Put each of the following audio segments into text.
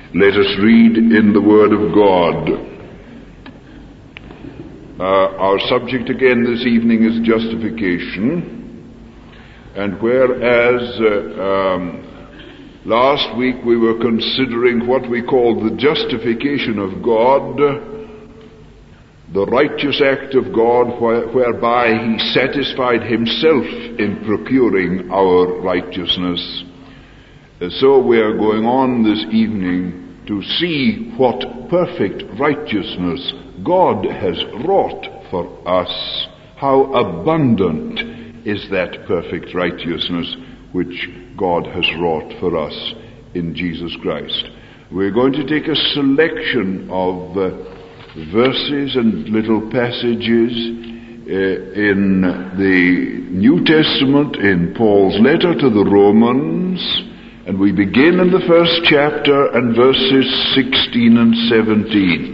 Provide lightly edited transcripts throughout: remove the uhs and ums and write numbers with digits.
Let us read in the Word of God. Our subject again this evening is justification. And whereas last week we were considering what we called the justification of God, the righteous act of God whereby He satisfied Himself in procuring our righteousness. So we are going on this evening to see what perfect righteousness God has wrought for us. How abundant is that perfect righteousness which God has wrought for us in Jesus Christ. We're going to take a selection of verses and little passages in the New Testament, in Paul's letter to the Romans, and we begin in the first chapter and verses 16 and 17.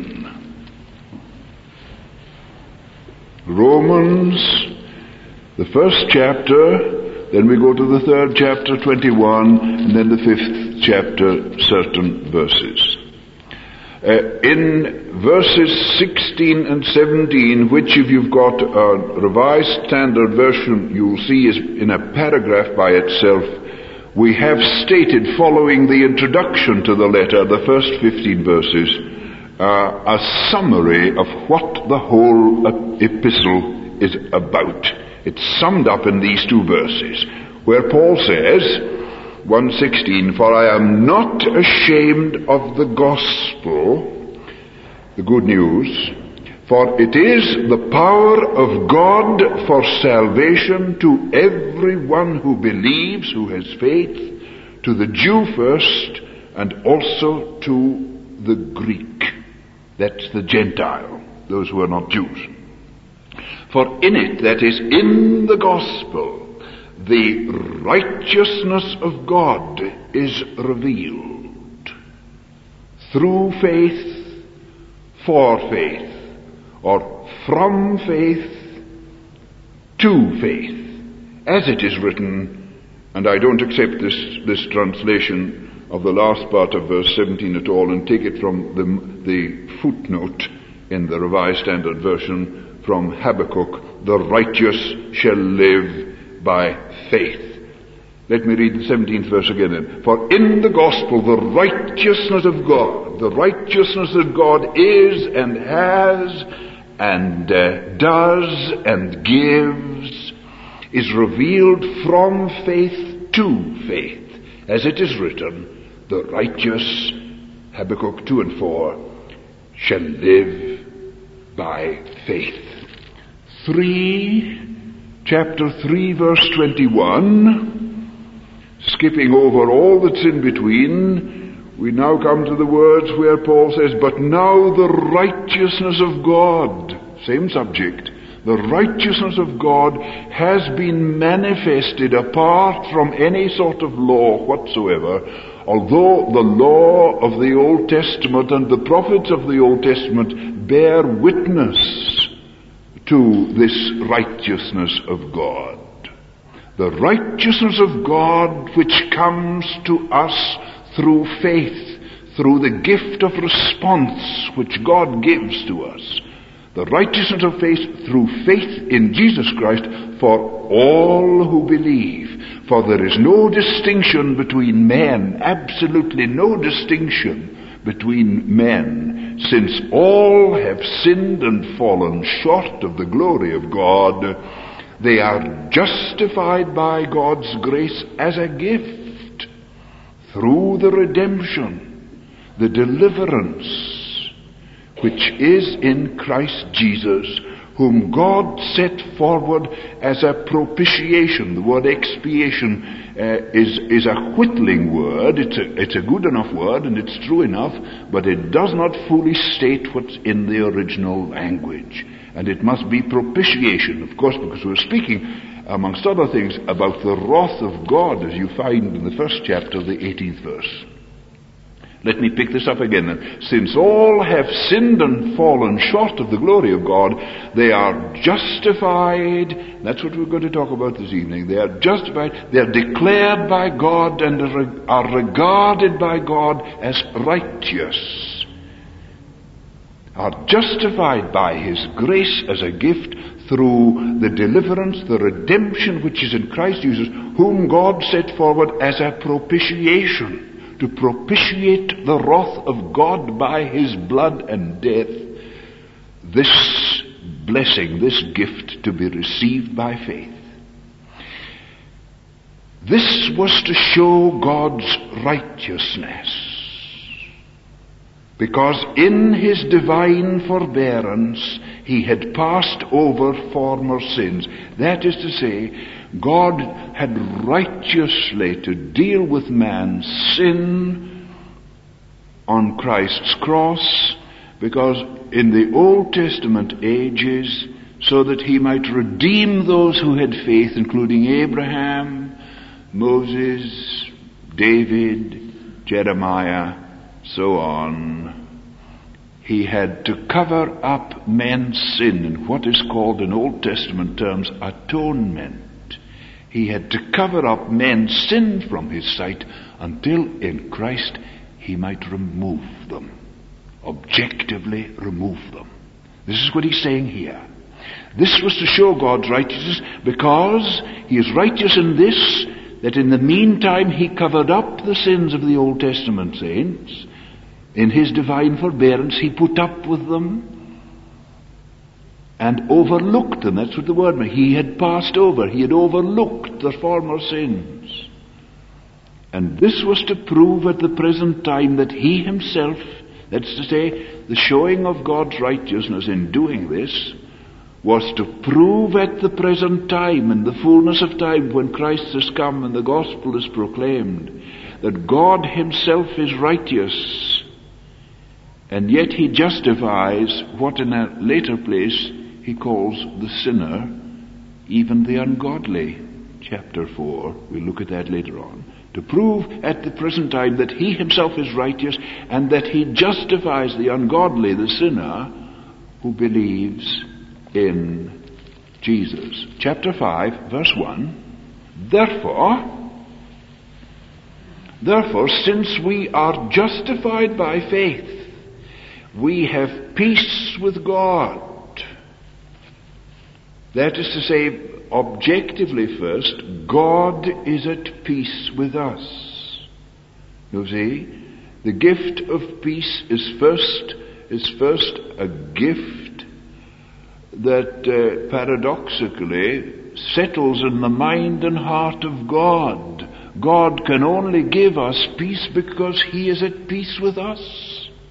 Romans, the first chapter, then we go to the third chapter, 21, and then the fifth chapter, certain verses. In verses 16 and 17, which if you've got a Revised Standard Version, you'll see is in a paragraph by itself, we have stated, following the introduction to the letter, the first 15 verses, a summary of what the whole epistle is about. It's summed up in these two verses, where Paul says, 1:16, "For I am not ashamed of the gospel," the good news, "for it is the power of God for salvation to everyone who believes, who has faith, to the Jew first, and also to the Greek." That's the Gentile, those who are not Jews. "For in it," that is, in the gospel, "the righteousness of God is revealed through faith, for faith, or from faith to faith. As it is written," and I don't accept this translation of the last part of verse 17 at all, and take it from the footnote in the Revised Standard Version from Habakkuk, "The righteous shall live by faith." Let me read the 17th verse again then. "For in the gospel the righteousness of God," the righteousness that God is and has and does and gives, "is revealed from faith to faith. As it is written, the righteous," Habakkuk 2 and 4, "shall live by faith." Chapter 3 verse 21, skipping over all that's in between, we now come to the words where Paul says, "But now the righteousness of God," same subject, "the righteousness of God has been manifested apart from any sort of law whatsoever, although the law of the Old Testament and the prophets of the Old Testament bear witness to this righteousness of God." The righteousness of God which comes to us through faith, through the gift of response which God gives to us. The righteousness of faith through faith in Jesus Christ for all who believe. For there is no distinction between men, absolutely no distinction between men, since all have sinned and fallen short of the glory of God. They are justified by God's grace as a gift through the redemption, the deliverance, which is in Christ Jesus, whom God set forward as a propitiation. The word expiation is a whittling word. It's a good enough word, and it's true enough, but it does not fully state what's in the original language. And it must be propitiation, of course, because we're speaking, amongst other things, about the wrath of God, as you find in the first chapter, the 18th verse. Let me pick this up again. Since all have sinned and fallen short of the glory of God, they are justified. That's what we're going to talk about this evening. They are justified. They are declared by God and are regarded by God as righteous. Are justified by His grace as a gift through the deliverance, the redemption which is in Christ Jesus, whom God set forward as a propitiation, to propitiate the wrath of God by His blood and death. This blessing, this gift, to be received by faith. This was to show God's righteousness, because in His divine forbearance He had passed over former sins. That is to say, God had righteously to deal with man's sin on Christ's cross, because in the Old Testament ages, so that He might redeem those who had faith, including Abraham, Moses, David, Jeremiah, so on. He had to cover up men's sin in what is called in Old Testament terms atonement. He had to cover up men's sin from His sight until in Christ He might remove them. Objectively remove them. This is what He's saying here. This was to show God's righteousness, because He is righteous in this, that in the meantime He covered up the sins of the Old Testament saints. In His divine forbearance He put up with them and overlooked them. That's what the word meant. He had passed over. He had overlooked the former sins. And this was to prove at the present time that He Himself, that's to say, the showing of God's righteousness in doing this, was to prove at the present time, in the fullness of time, when Christ has come and the gospel is proclaimed, that God Himself is righteous, and yet He justifies what in a later place He calls the sinner, even the ungodly. Chapter 4, we'll look at that later on. To prove at the present time that He Himself is righteous, and that He justifies the ungodly, the sinner, who believes in Jesus. Chapter 5, verse 1. Therefore, since we are justified by faith, we have peace with God. That is to say, objectively first, God is at peace with us. You see, the gift of peace is first a gift that paradoxically settles in the mind and heart of God. God can only give us peace because He is at peace with us.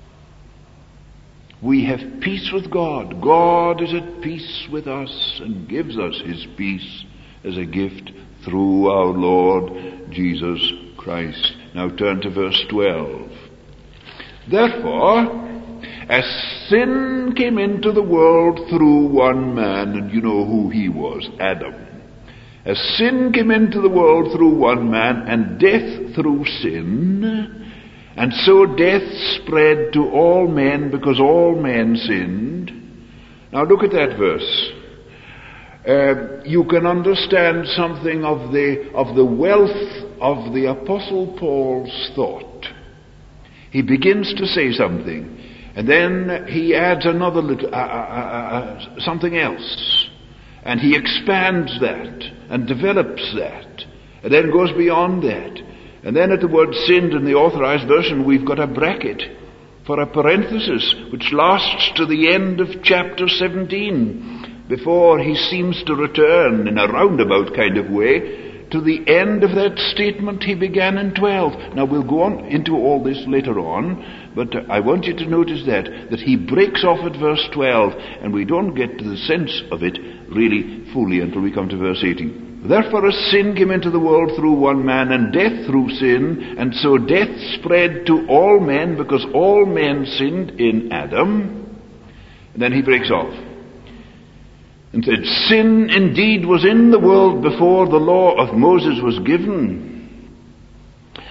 We have peace with God. God is at peace with us and gives us His peace as a gift through our Lord Jesus Christ. Now turn to verse 12. Therefore, as sin came into the world through one man, and you know who he was, Adam. As sin came into the world through one man, and death through sin, and so death spread to all men because all men sinned. Now look at that verse. You can understand something of the wealth of the Apostle Paul's thought. He begins to say something, and then he adds another little something else, and he expands that and develops that, and then goes beyond that. And then at the word sinned in the Authorized Version, we've got a bracket for a parenthesis, which lasts to the end of chapter 17, before he seems to return in a roundabout kind of way to the end of that statement he began in 12. Now we'll go on into all this later on, but I want you to notice that he breaks off at verse 12, and we don't get to the sense of it really fully until we come to verse 18. Therefore as sin came into the world through one man, and death through sin, and so death spread to all men because all men sinned in Adam. And then he breaks off and said, sin indeed was in the world before the law of Moses was given.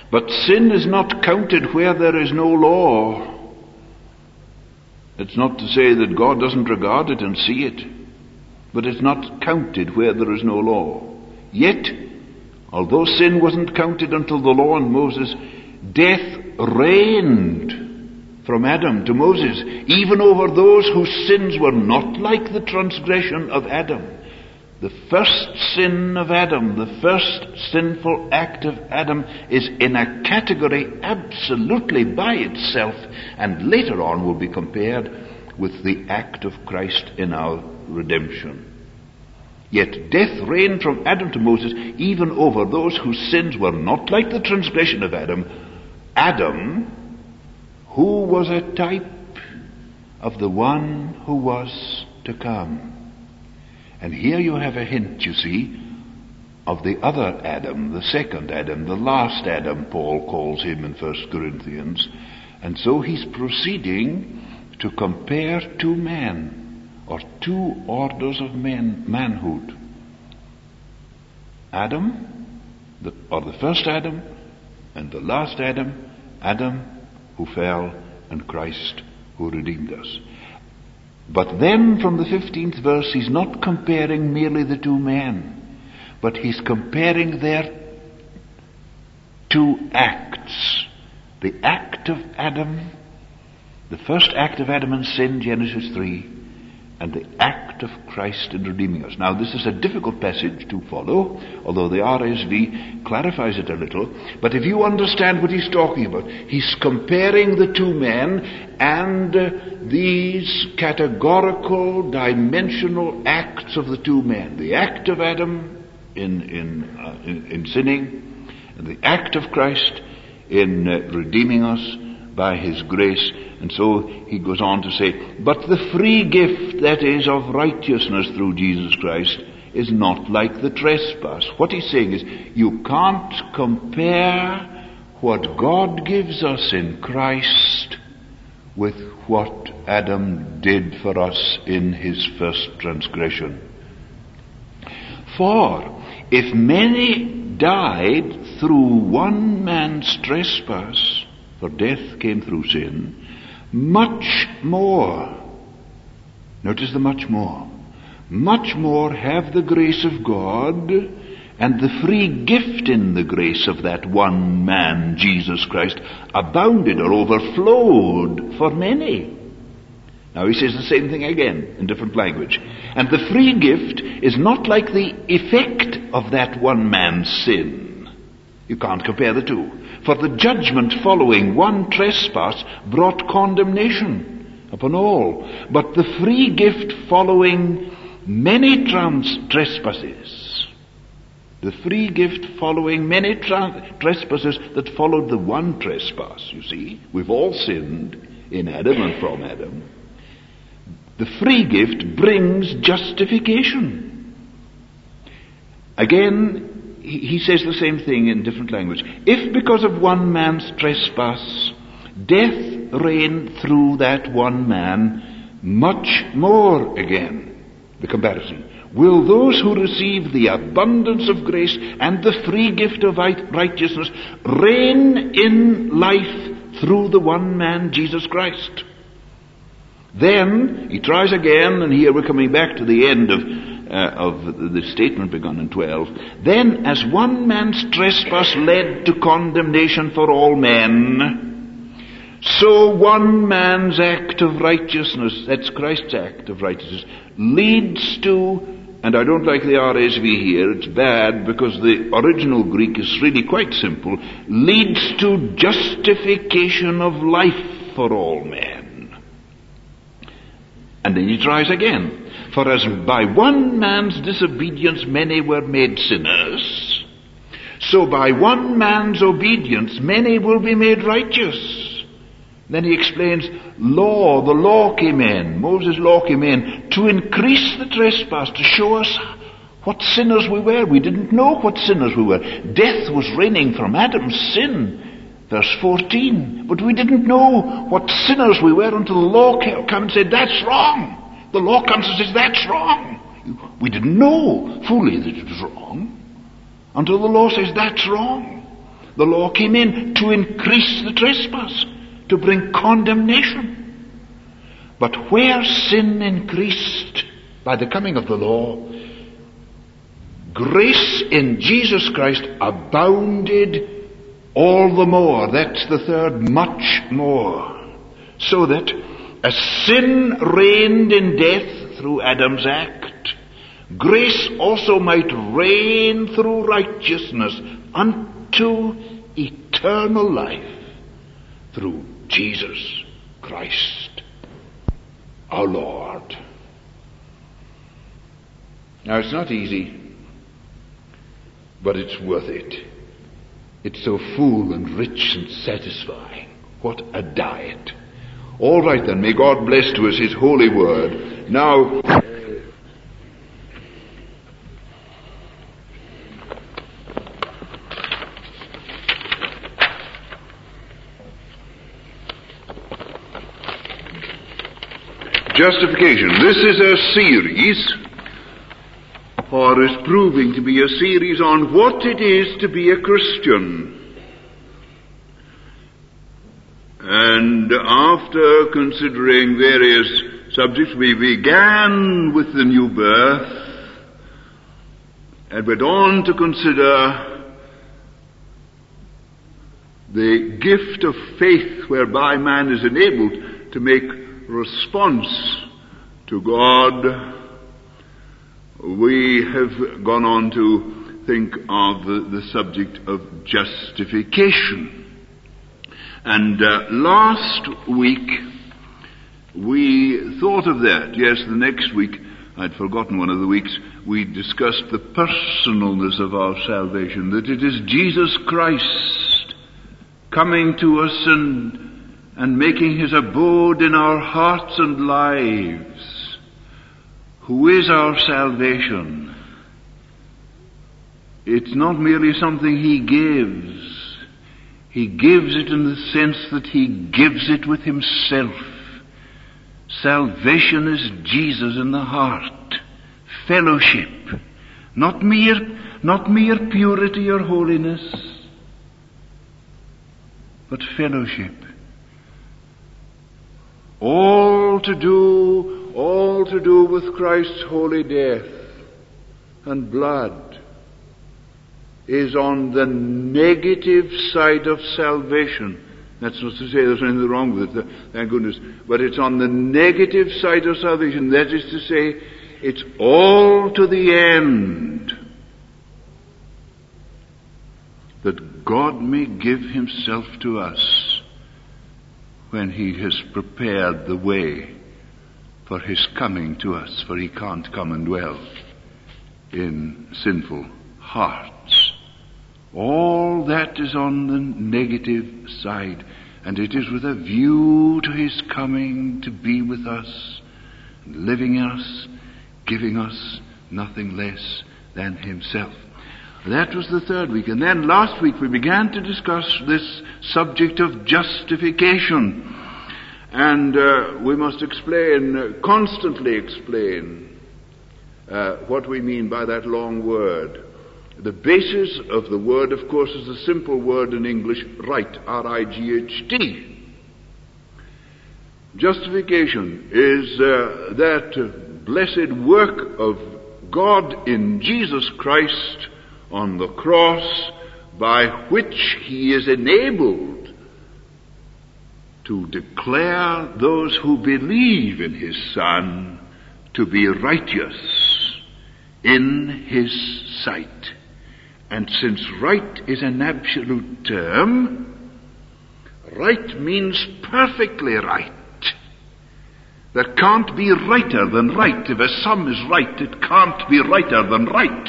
But sin is not counted where there is no law. It's not to say that God doesn't regard it and see it, but it's not counted where there is no law. Yet, although sin wasn't counted until the law and Moses, death reigned from Adam to Moses, even over those whose sins were not like the transgression of Adam. The first sin of Adam, the first sinful act of Adam, is in a category absolutely by itself, and later on will be compared with the act of Christ in our redemption. Yet death reigned from Adam to Moses, even over those whose sins were not like the transgression of Adam. Adam, who was a type of the one who was to come. And here you have a hint, you see, of the other Adam, the second Adam, the last Adam, Paul calls him in 1 Corinthians. And so he's proceeding to compare two men, or two orders of manhood. Adam, the first Adam, and the last Adam, Adam who fell, and Christ who redeemed us. But then from the 15th verse, he's not comparing merely the two men, but he's comparing their two acts. The act of Adam, the first act of Adam in sin, Genesis 3, and the act of Christ in redeeming us. Now, this is a difficult passage to follow, although the RSV clarifies it a little. But if you understand what he's talking about, he's comparing the two men and these categorical, dimensional acts of the two men. The act of Adam in sinning, and the act of Christ in redeeming us by his grace. And so he goes on to say, but the free gift, that is, of righteousness through Jesus Christ, is not like the trespass. What he's saying is, you can't compare what God gives us in Christ with what Adam did for us in his first transgression. For if many died through one man's trespass, for death came through sin, much more, notice the much more have the grace of God and the free gift in the grace of that one man, Jesus Christ, abounded or overflowed for many. Now he says the same thing again in different language. And the free gift is not like the effect of that one man's sin. You can't compare the two. For the judgment following one trespass brought condemnation upon all. But the free gift following many trespasses, the free gift following many trespasses that followed the one trespass, you see, we've all sinned in Adam and from Adam. The free gift brings justification. Again, he says the same thing in different language. If because of one man's trespass, death reigned through that one man, much more again, the comparison, will those who receive the abundance of grace and the free gift of righteousness reign in life through the one man, Jesus Christ. Then he tries again, and here we're coming back to the end of the statement begun in 12. Then, as one man's trespass led to condemnation for all men, so one man's act of righteousness, that's Christ's act of righteousness, leads to, and I don't like the RSV here, it's bad because the original Greek is really quite simple, leads to justification of life for all men. And then he tries again. For as by one man's disobedience many were made sinners, so by one man's obedience many will be made righteous. Then he explains, the law came in, Moses' law came in to increase the trespass, to show us what sinners we were. We didn't know what sinners we were. Death was reigning from Adam's sin, verse 14. But we didn't know what sinners we were until the law came and said, that's wrong. The law comes and says, that's wrong. We didn't know fully that it was wrong until the law says, that's wrong. The law came in to increase the trespass, to bring condemnation. But where sin increased by the coming of the law, grace in Jesus Christ abounded all the more. That's the third, much more. So that as sin reigned in death through Adam's act, grace also might reign through righteousness unto eternal life through Jesus Christ our Lord. Now it's not easy, but it's worth it. It's so full and rich and satisfying. What a diet. All right then, may God bless to us His holy word. Now, justification. This is a series, or is proving to be a series, on what it is to be a Christian. And after considering various subjects, we began with the new birth and went on to consider the gift of faith whereby man is enabled to make response to God. We have gone on to think of the subject of justification. And last week we thought of that. Yes, the next week, I'd forgotten one of the weeks, we discussed the personalness of our salvation, that it is Jesus Christ coming to us and making His abode in our hearts and lives, who is our salvation. It's not merely something He gives. He gives it in the sense that He gives it with Himself. Salvation is Jesus in the heart. Fellowship. Not mere purity or holiness, but fellowship. All to do with Christ's holy death and blood is on the negative side of salvation. That's not to say there's anything wrong with it, thank goodness. But it's on the negative side of salvation. That is to say, it's all to the end that God may give Himself to us when He has prepared the way for His coming to us, for He can't come and dwell in sinful hearts. All that is on the negative side, and it is with a view to His coming to be with us, living in us, giving us nothing less than Himself. That was the third week. And then last week we began to discuss this subject of justification. And we must constantly explain what we mean by that long word. The basis of the word, of course, is the simple word in English, right, R-I-G-H-T. Justification is that blessed work of God in Jesus Christ on the cross, by which He is enabled to declare those who believe in His Son to be righteous in His sight. And since right is an absolute term, right means perfectly right. There can't be righter than right. If a sum is right, it can't be righter than right.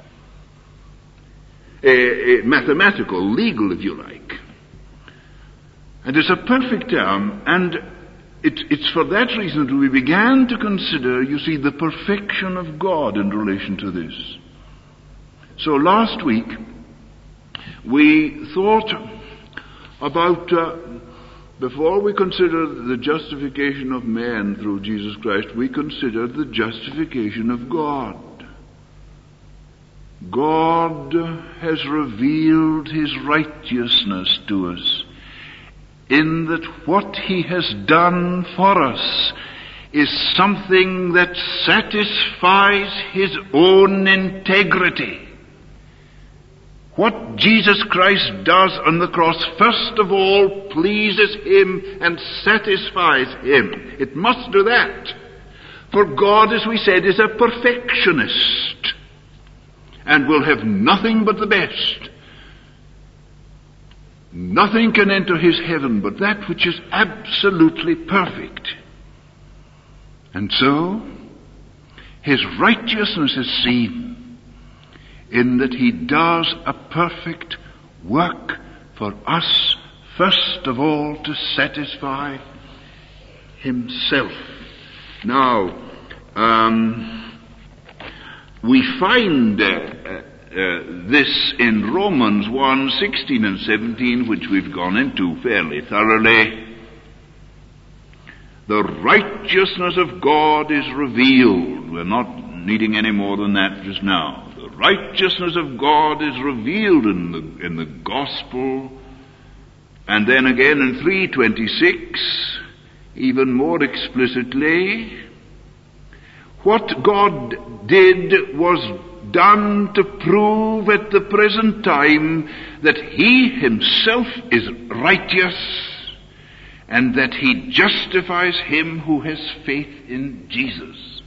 Mathematical, legal, if you like. And it's a perfect term, and it's for that reason that we began to consider, you see, the perfection of God in relation to this. So last week, we thought about, before we considered the justification of man through Jesus Christ, we considered the justification of God. God has revealed his righteousness to us in that what he has done for us is something that satisfies his own integrity. What Jesus Christ does on the cross, first of all, pleases him and satisfies him. It must do that. For God, as we said, is a perfectionist and will have nothing but the best. Nothing can enter his heaven but that which is absolutely perfect. And so, his righteousness is seen in that he does a perfect work for us, first of all, to satisfy himself. Now, we find this in Romans 1:16 and 17, which we've gone into fairly thoroughly. The righteousness of God is revealed. We're not needing any more than that just now. The righteousness of God is revealed in the gospel. And then again in 3:26, even more explicitly, what God did was done to prove at the present time that he himself is righteous and that he justifies him who has faith in Jesus.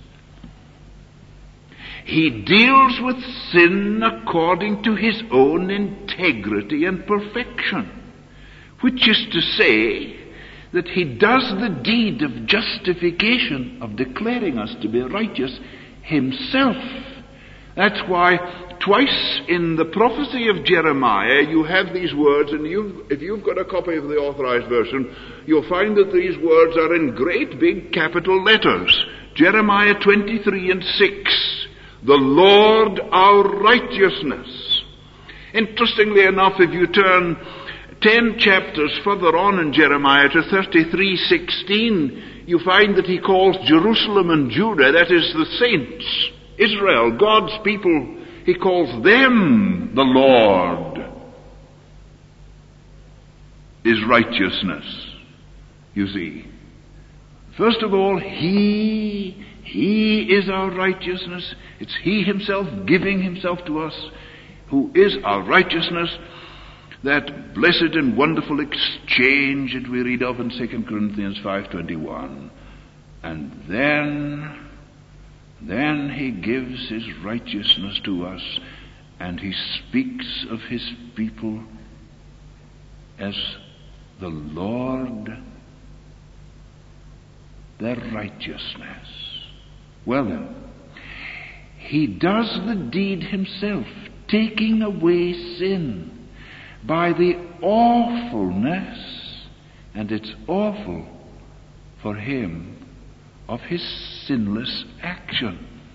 He deals with sin according to his own integrity and perfection, which is to say that he does the deed of justification, of declaring us to be righteous, himself. That's why twice in the prophecy of Jeremiah you have these words, and if you've got a copy of the Authorized Version, you'll find that these words are in great big capital letters. Jeremiah 23 and 6. The Lord our righteousness. Interestingly enough, if you turn 10 chapters further on in Jeremiah to 33:16, you find that he calls Jerusalem and Judah, that is the saints, Israel, God's people, he calls them the Lord is righteousness. You see, first of all, he is our righteousness. It's he himself giving himself to us who is our righteousness. That blessed and wonderful exchange that we read of in 2 Corinthians 5:21. And then he gives his righteousness to us, and he speaks of his people as the Lord, their righteousness. Well then, he does the deed himself, taking away sin by the awfulness, and it's awful for him, of his sinless action.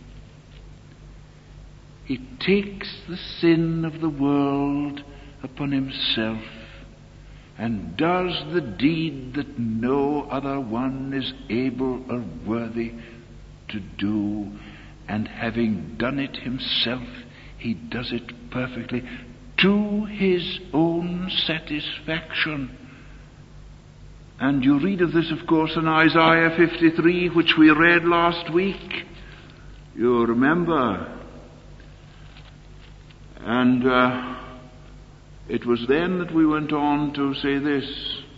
He takes the sin of the world upon himself and does the deed that no other one is able or worthy to do, and having done it himself, he does it perfectly to his own satisfaction. And you read of this, of course, in Isaiah 53, which we read last week. You remember. And it was then that we went on to say this.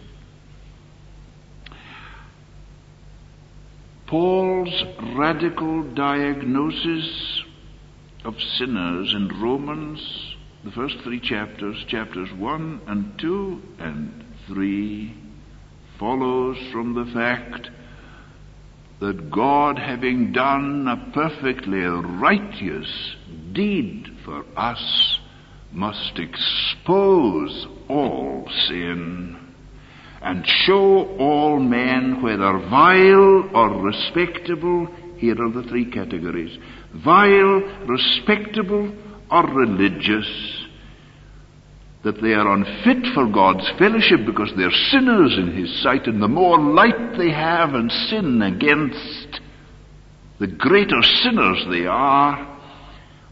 Paul's radical diagnosis of sinners in Romans, the first 3 chapters, chapters 1 and 2 and 3, follows from the fact that God, having done a perfectly righteous deed for us, must expose all sin and show all men, whether vile or respectable, here are the 3 categories, vile, respectable, or religious, that they are unfit for God's fellowship because they're sinners in his sight, and the more light they have and sin against, the greater sinners they are.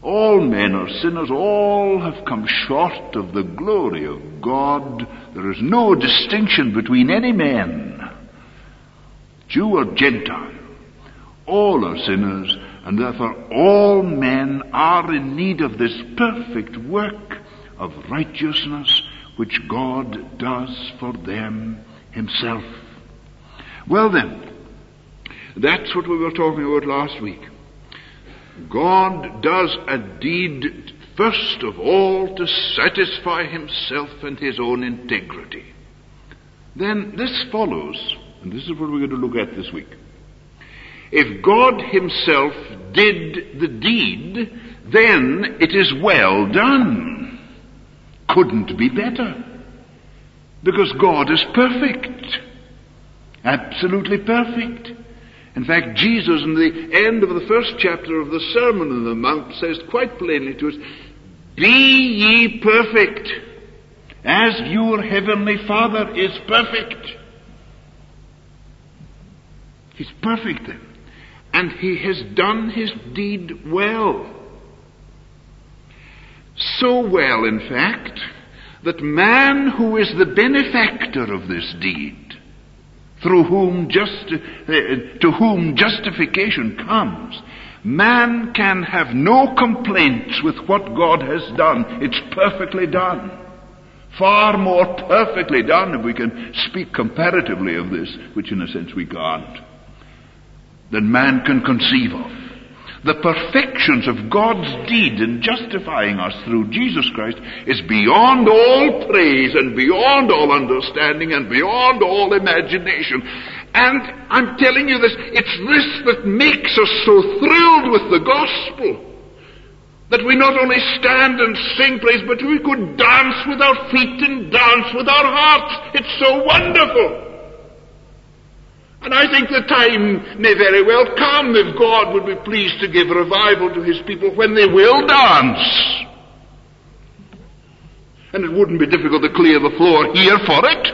All men are sinners. All have come short of the glory of God. There is no distinction between any man, Jew or Gentile. All are sinners, and therefore all men are in need of this perfect work of righteousness which God does for them himself. Well then, that's what we were talking about last week. God does a deed first of all to satisfy himself and his own integrity. Then this follows, and this is what we're going to look at this week. If God himself did the deed, then it is well done. Couldn't be better. Because God is perfect. Absolutely perfect. In fact, Jesus, in the end of the first chapter of the Sermon on the Mount, says quite plainly to us, "Be ye perfect, as your heavenly Father is perfect." He's perfect then. And he has done his deed well. So well, in fact, that man who is the benefactor of this deed, through whom to whom justification comes, man can have no complaints with what God has done. It's perfectly done. Far more perfectly done, if we can speak comparatively of this, which in a sense we can't, than man can conceive of. The perfections of God's deed in justifying us through Jesus Christ is beyond all praise and beyond all understanding and beyond all imagination. And I'm telling you this, it's this that makes us so thrilled with the gospel, that we not only stand and sing praise, but we could dance with our feet and dance with our hearts. It's so wonderful. And I think the time may very well come, if God would be pleased to give revival to his people, when they will dance. And it wouldn't be difficult to clear the floor here for it.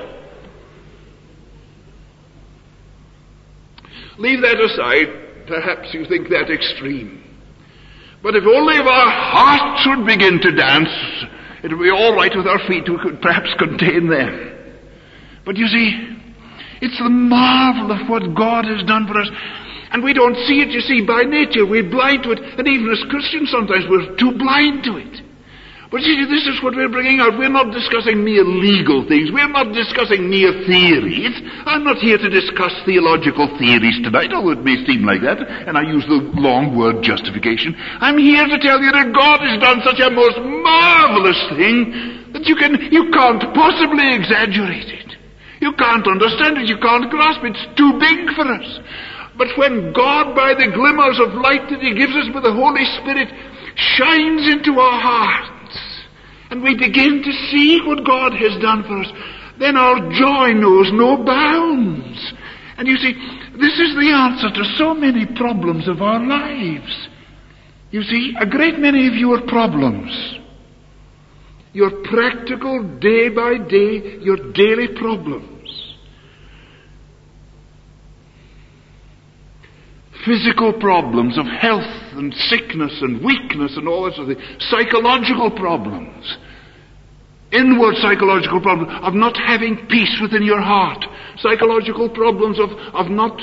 Leave that aside. Perhaps you think that extreme. But if only our hearts would begin to dance, it would be all right with our feet. We could perhaps contain them. But you see, it's the marvel of what God has done for us. And we don't see it, you see, by nature. We're blind to it. And even as Christians sometimes we're too blind to it. But you see, this is what we're bringing out. We're not discussing mere legal things. We're not discussing mere theories. I'm not here to discuss theological theories tonight, although it may seem like that, and I use the long word justification. I'm here to tell you that God has done such a most marvelous thing that you can't possibly exaggerate it. You can't understand it, you can't grasp it, it's too big for us. But when God, by the glimmers of light that he gives us with the Holy Spirit, shines into our hearts, and we begin to see what God has done for us, then our joy knows no bounds. And you see, this is the answer to so many problems of our lives. You see, a great many of your problems, your practical, day by day, your daily problems, physical problems of health and sickness and weakness and all that sort of thing, psychological problems, inward psychological problems of not having peace within your heart, psychological problems of not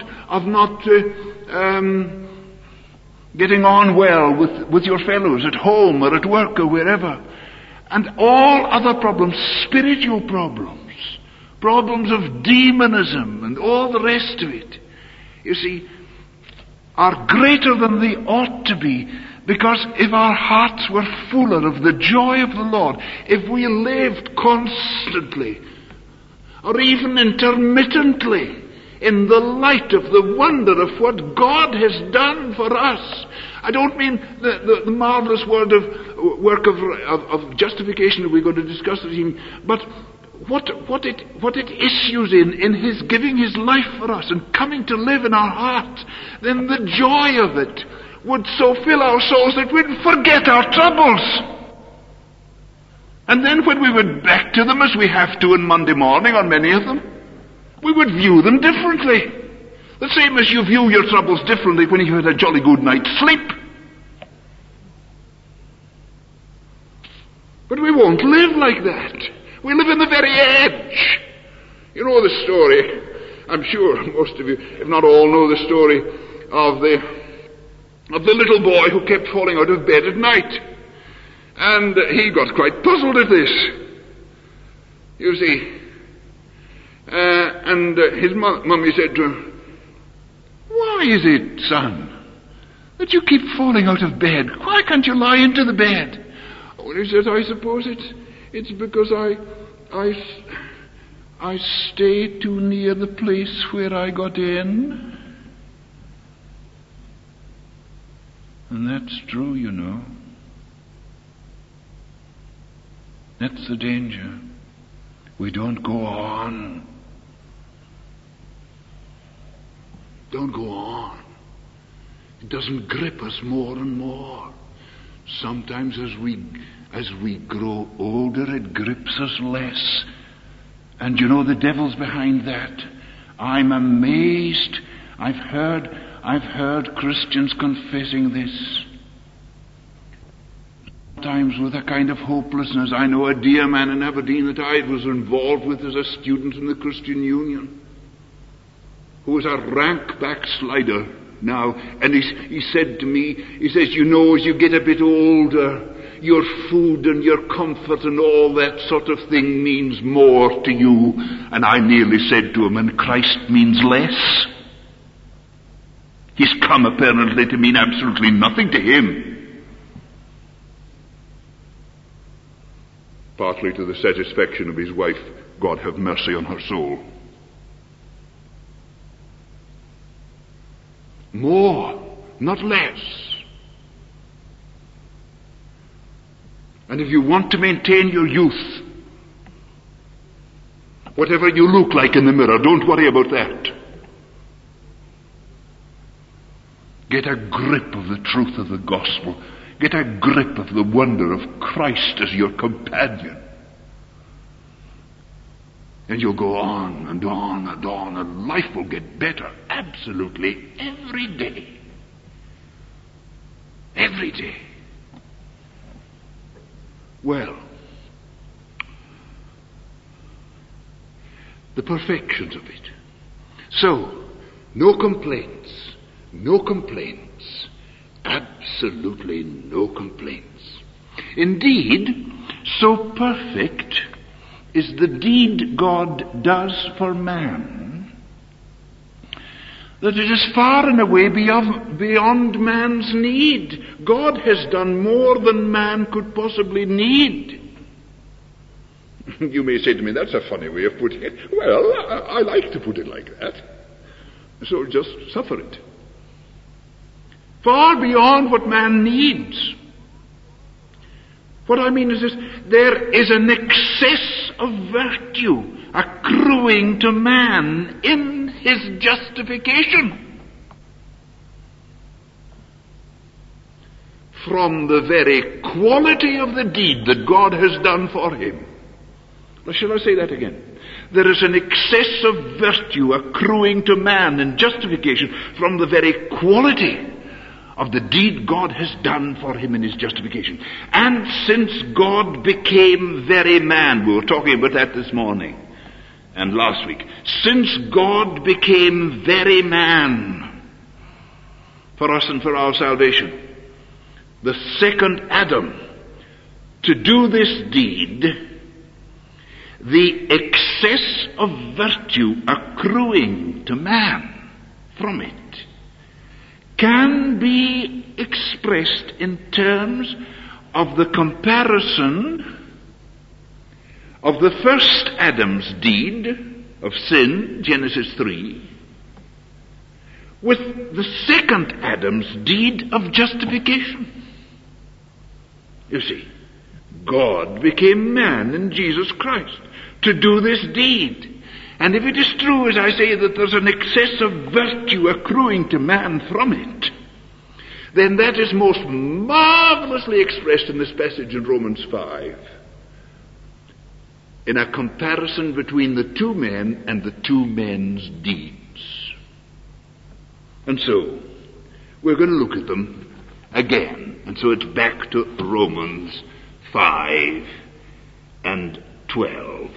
getting on well with your fellows at home or at work or wherever, and all other problems, spiritual problems, problems of demonism and all the rest of it, you see, are greater than they ought to be, because if our hearts were fuller of the joy of the Lord, if we lived constantly or even intermittently in the light of the wonder of what God has done for us, I don't mean the marvelous work of justification that we're going to discuss this evening, but what it issues in his giving his life for us and coming to live in our hearts, then the joy of it would so fill our souls that we'd forget our troubles. And then when we went back to them, as we have to on Monday morning on many of them, we would view them differently. The same as you view your troubles differently when you've had a jolly good night's sleep. But we won't live like that. We live in the very edge. You know the story. I'm sure most of you, if not all, know the story of the little boy who kept falling out of bed at night. And he got quite puzzled at this. You see. And his mummy said to him, "Why is it, son, that you keep falling out of bed? Why can't you lie into the bed?" Oh, he said, "I suppose it's because I stay too near the place where I got in." And that's true, you know. That's the danger. We don't go on. Don't go on. It doesn't grip us more and more. Sometimes as we grow older, it grips us less. And you know the devil's behind that. I'm amazed. I've heard Christians confessing this. Sometimes with a kind of hopelessness. I know a dear man in Aberdeen that I was involved with as a student in the Christian Union, who was a rank backslider now, and he said to me, he says, "You know, as you get a bit older, your food and your comfort and all that sort of thing means more to you." And I nearly said to him, "And Christ means less? He's come apparently to mean absolutely nothing to him." Partly to the satisfaction of his wife, God have mercy on her soul. More, not less. And if you want to maintain your youth, whatever you look like in the mirror, don't worry about that. Get a grip of the truth of the gospel. Get a grip of the wonder of Christ as your companion. And you'll go on and on and on, and life will get better absolutely every day. Every day. Well, the perfections of it. So, no complaints. No complaints. Absolutely no complaints. Indeed, so perfect is the deed God does for man that it is far and away beyond man's need. God has done more than man could possibly need. You may say to me, "That's a funny way of putting it." Well, I like to put it like that. So just suffer it. Far beyond what man needs. What I mean is this: there is an excess of virtue accruing to man in his justification from the very quality of the deed that God has done for him. Now, shall I say that again? There is an excess of virtue accruing to man in justification from the very quality of the deed God has done for him in his justification. And since God became very man, we were talking about that this morning and last week, since God became very man for us and for our salvation, the second Adam, to do this deed, the excess of virtue accruing to man from it can be expressed in terms of the comparison of the first Adam's deed of sin, Genesis 3, with the second Adam's deed of justification. You see, God became man in Jesus Christ to do this deed. And if it is true, as I say, that there's an excess of virtue accruing to man from it, then that is most marvelously expressed in this passage in Romans 5, in a comparison between the two men and the two men's deeds. And so, we're going to look at them again. And so it's back to Romans 5 and 12.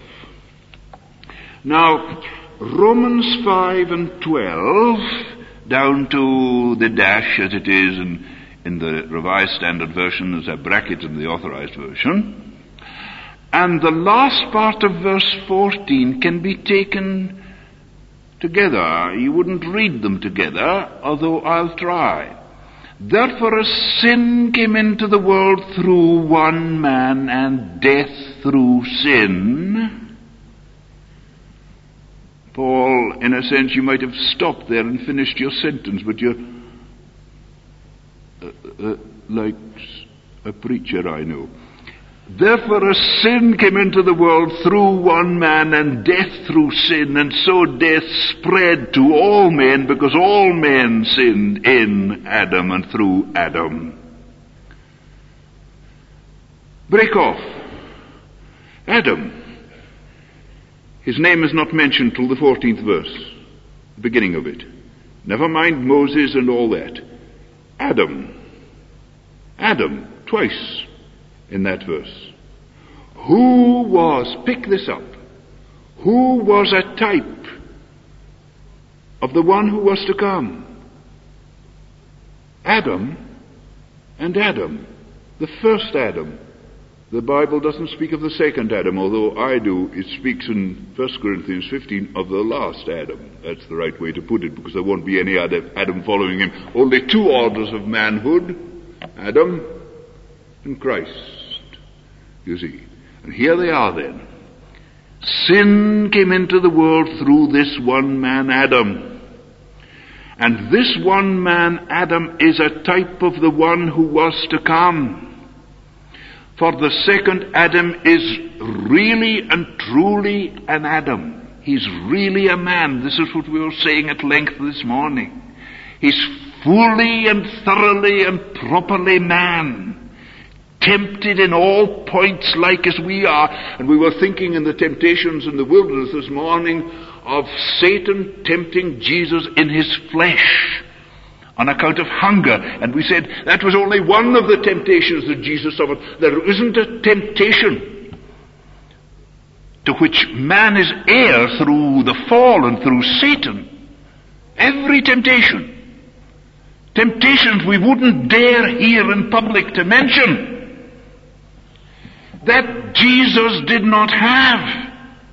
Now, Romans 5 and 12, down to the dash as it is in the Revised Standard Version, as a bracket in the Authorized Version, and the last part of verse 14 can be taken together. You wouldn't read them together, although I'll try. Therefore as sin came into the world through one man, and death through sin. Paul, in a sense, you might have stopped there and finished your sentence, but you're like a preacher I know. Therefore as sin came into the world through one man, and death through sin, and so death spread to all men, because all men sinned in Adam and through Adam. Break off. Adam. His name is not mentioned till the 14th verse, the beginning of it. Never mind Moses and all that. Adam. Adam, twice in that verse. Who was, pick this up, who was a type of the one who was to come? Adam and Adam, the first Adam. The Bible doesn't speak of the second Adam, although I do. It speaks in 1 Corinthians 15 of the last Adam. That's the right way to put it, because there won't be any other Adam following him. Only two orders of manhood, Adam and Christ, you see. And here they are then. Sin came into the world through this one man, Adam. And this one man, Adam, is a type of the one who was to come. For the second Adam is really and truly an Adam. He's really a man. This is what we were saying at length this morning. He's fully and thoroughly and properly man. Tempted in all points like as we are. And we were thinking in the temptations in the wilderness this morning of Satan tempting Jesus in his flesh on account of hunger. And we said that was only one of the temptations that Jesus suffered. There isn't a temptation to which man is heir through the fall and through Satan. Every temptation. Temptations we wouldn't dare here in public to mention, that Jesus did not have.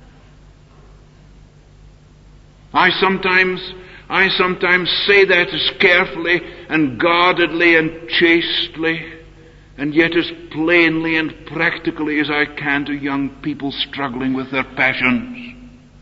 I sometimes say that as carefully and guardedly and chastely, and yet as plainly and practically as I can to young people struggling with their passions.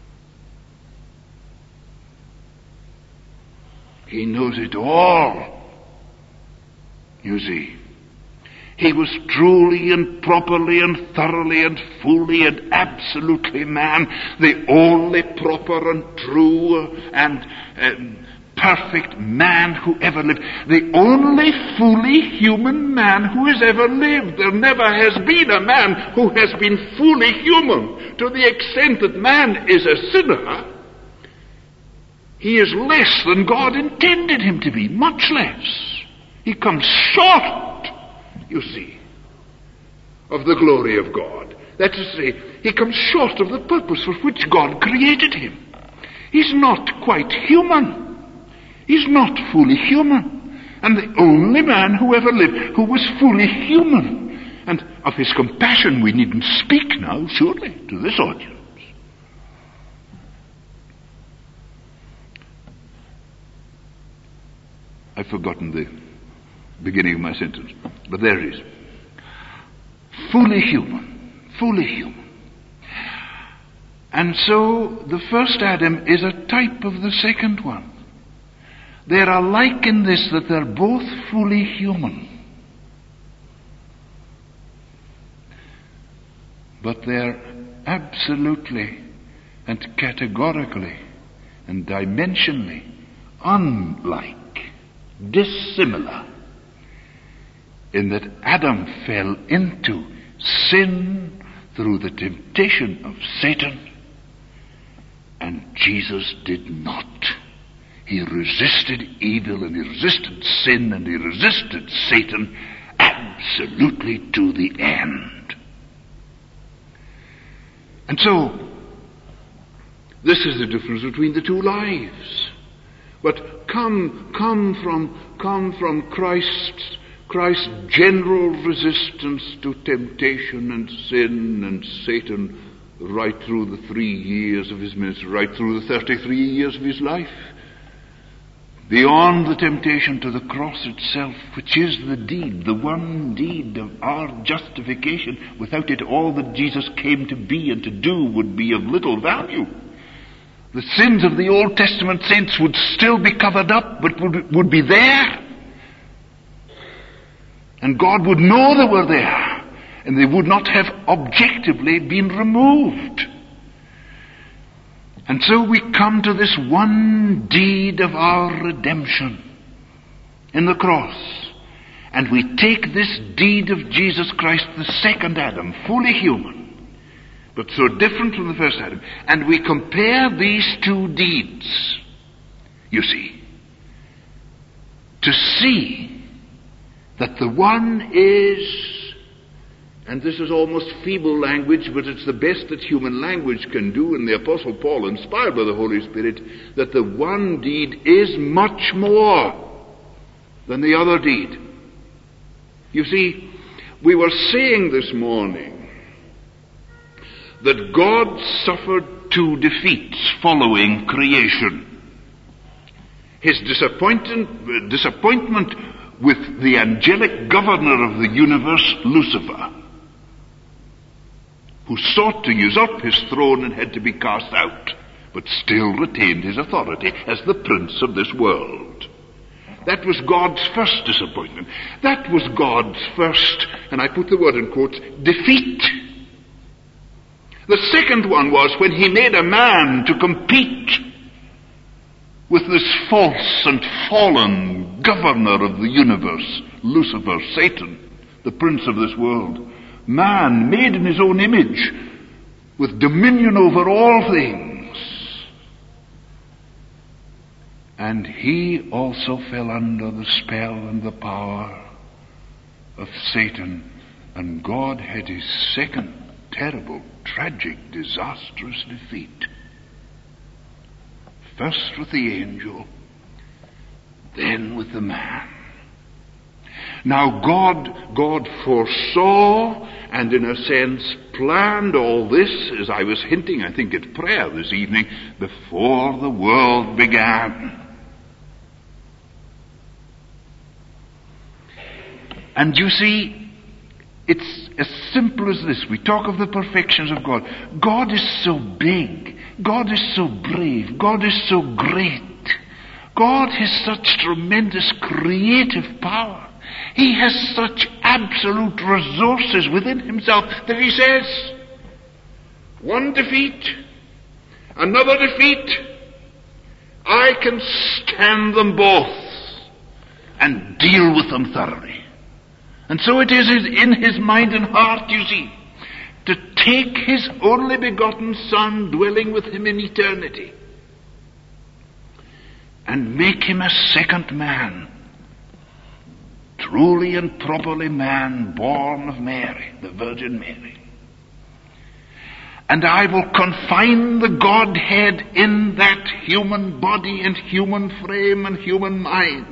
He knows it all, you see. He was truly and properly and thoroughly and fully and absolutely man, the only proper and true and perfect man who ever lived. The only fully human man who has ever lived. There never has been a man who has been fully human. To the extent that man is a sinner, he is less than God intended him to be, much less. He comes short, you see, of the glory of God. That is to say, he comes short of the purpose for which God created him. He's not quite human. He's not fully human. And the only man who ever lived who was fully human. And of his compassion we needn't speak now, surely, to this audience. I've forgotten the beginning of my sentence, but there it is. Fully human. Fully human. And so the first Adam is a type of the second one. They are alike in this, that they're both fully human. But they're absolutely and categorically and dimensionally unlike, dissimilar, in that Adam fell into sin through the temptation of Satan, and Jesus did not. He resisted evil, and he resisted sin, and he resisted Satan absolutely to the end. And so, this is the difference between the two lives. But come from Christ's general resistance to temptation and sin and Satan right through the 3 years of his ministry, right through the 33 years of his life. Beyond the temptation to the cross itself, which is the deed, the one deed of our justification. Without it, all that Jesus came to be and to do would be of little value. The sins of the Old Testament saints would still be covered up, but would be there. And God would know they were there, and they would not have objectively been removed. And so we come to this one deed of our redemption in the cross. And we take this deed of Jesus Christ, the second Adam, fully human, but so different from the first Adam, and we compare these two deeds, you see, to see that the one is, and this is almost feeble language, but it's the best that human language can do, and the Apostle Paul, inspired by the Holy Spirit, that the one deed is much more than the other deed. You see, we were saying this morning that God suffered two defeats following creation. His disappointment with the angelic governor of the universe, Lucifer, who sought to usurp his throne and had to be cast out, but still retained his authority as the prince of this world. That was God's first disappointment. That was God's first, and I put the word in quotes, defeat. The second one was when he made a man to compete with this false and fallen governor of the universe, Lucifer, Satan, the prince of this world. Man made in his own image, with dominion over all things. And he also fell under the spell and the power of Satan. And God had his second terrible, tragic, disastrous defeat. First with the angel, then with the man. Now God foresaw and in a sense planned all this, as I was hinting, I think at prayer this evening, before the world began. And you see, it's as simple as this. We talk of the perfections of God. God is so big. God is so brave. God is so great. God has such tremendous creative power. He has such absolute resources within himself that he says, one defeat, another defeat, I can stand them both and deal with them thoroughly. And so it is in his mind and heart, you see, to take his only begotten Son dwelling with him in eternity and make him a second man, truly and properly man, born of Mary, the Virgin Mary. And I will confine the Godhead in that human body and human frame and human mind.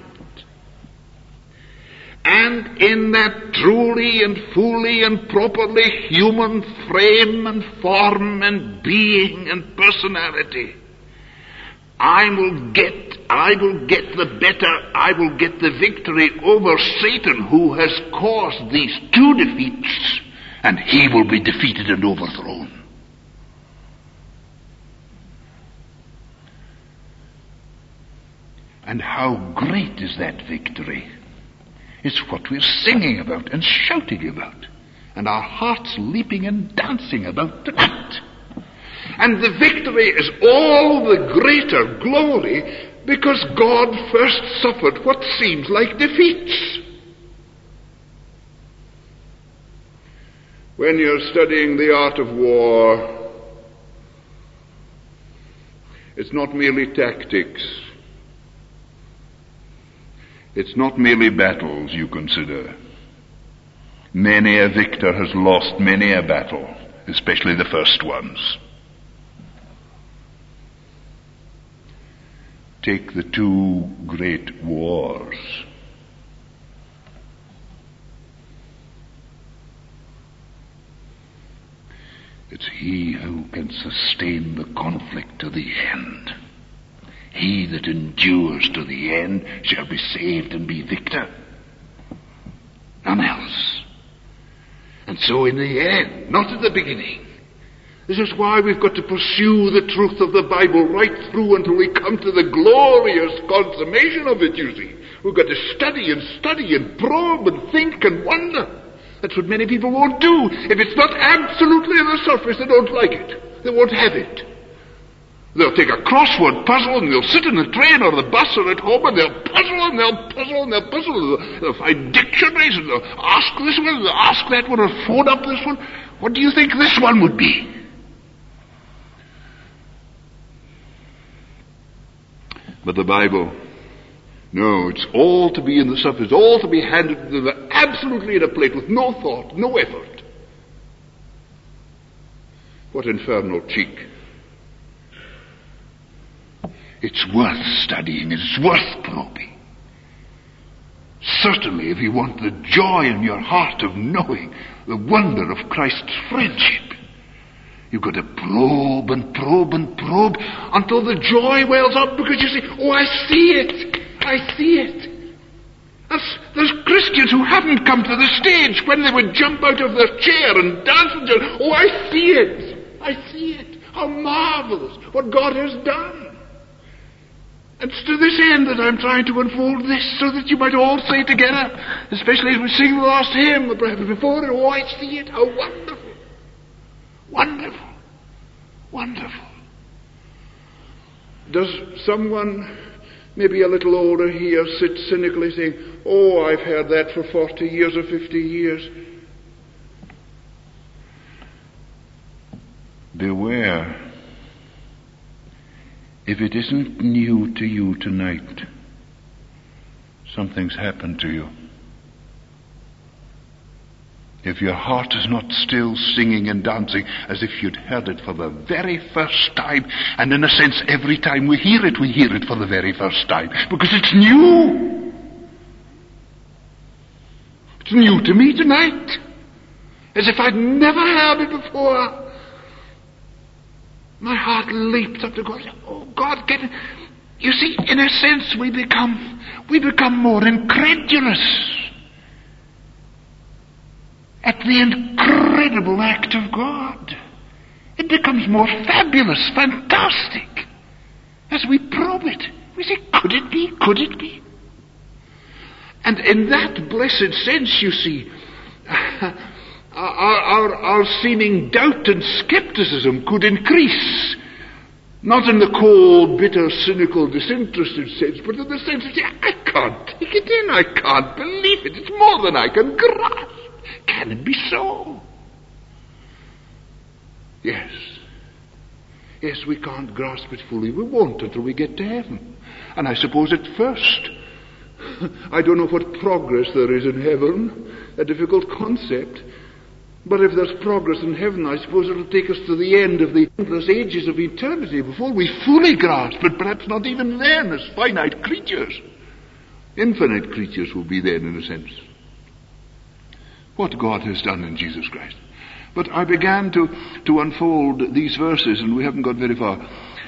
And in that truly and fully and properly human frame and form and being and personality, I will get the victory over Satan, who has caused these two defeats, and he will be defeated and overthrown. And how great is that victory? It's what we're singing about and shouting about, and our hearts leaping and dancing about tonight. And the victory is all the greater glory because God first suffered what seems like defeats. When you're studying the art of war, it's not merely tactics. It's not merely battles you consider. Many a victor has lost many a battle especially the first ones. Take the two great wars. It's he who can sustain the conflict to the end. He that endures to the end shall be saved and be victor. None else. And so in the end, not at the beginning. This is why we've got to pursue the truth of the Bible right through until we come to the glorious consummation of it, you see. We've got to study and probe and think and wonder. That's what many people won't do. If it's not absolutely on the surface, they don't like it. They won't have it. They'll take a crossword puzzle and they'll sit in the train or the bus or at home and they'll puzzle and they'll puzzle and they'll puzzle. They'll find dictionaries and they'll ask this one and they'll ask that one or phone up this one. What do you think this one would be? But the Bible, no, it's all to be in the surface, all to be handed to them absolutely in a plate with no thought, no effort. What infernal cheek. It's worth studying, it's worth probing. Certainly, if you want the joy in your heart of knowing the wonder of Christ's friendship, you've got to probe and probe and probe until the joy wells up, because you say, oh, I see it. I see it. There's Christians who haven't come to the stage when they would jump out of their chair and dance and say, oh, I see it. I see it. How marvelous what God has done. It's to this end that I'm trying to unfold this, so that you might all say together, especially as we sing the last hymn, perhaps before it, oh, I see it. How wonderful. Wonderful. Wonderful. Does someone, maybe a little older here, sit cynically saying, oh, I've heard that for 40 years or 50 years? Beware. If it isn't new to you tonight, something's happened to you. If your heart is not still singing and dancing as if you'd heard it for the very first time, and in a sense every time we hear it for the very first time, because it's new. It's new to me tonight, as if I'd never heard it before. My heart leaps up to God. Oh, God, get it. You see, in a sense, we become more incredulous at the incredible act of God. It becomes more fabulous, fantastic, as we probe it. We say, could it be? Could it be? And in that blessed sense, you see, our seeming doubt and skepticism could increase. Not in the cold, bitter, cynical, disinterested sense, but in the sense of, yeah, I can't take it in, I can't believe it, it's more than I can grasp. Can it be so? Yes. Yes, we can't grasp it fully. We won't until we get to heaven. And I suppose at first, I don't know what progress there is in heaven, a difficult concept. But if there's progress in heaven, I suppose it'll take us to the end of the endless ages of eternity before we fully grasp it, perhaps not even then, as finite creatures. Infinite creatures will be then, in a sense. What God has done in Jesus Christ. But I began to unfold these verses, and we haven't got very far.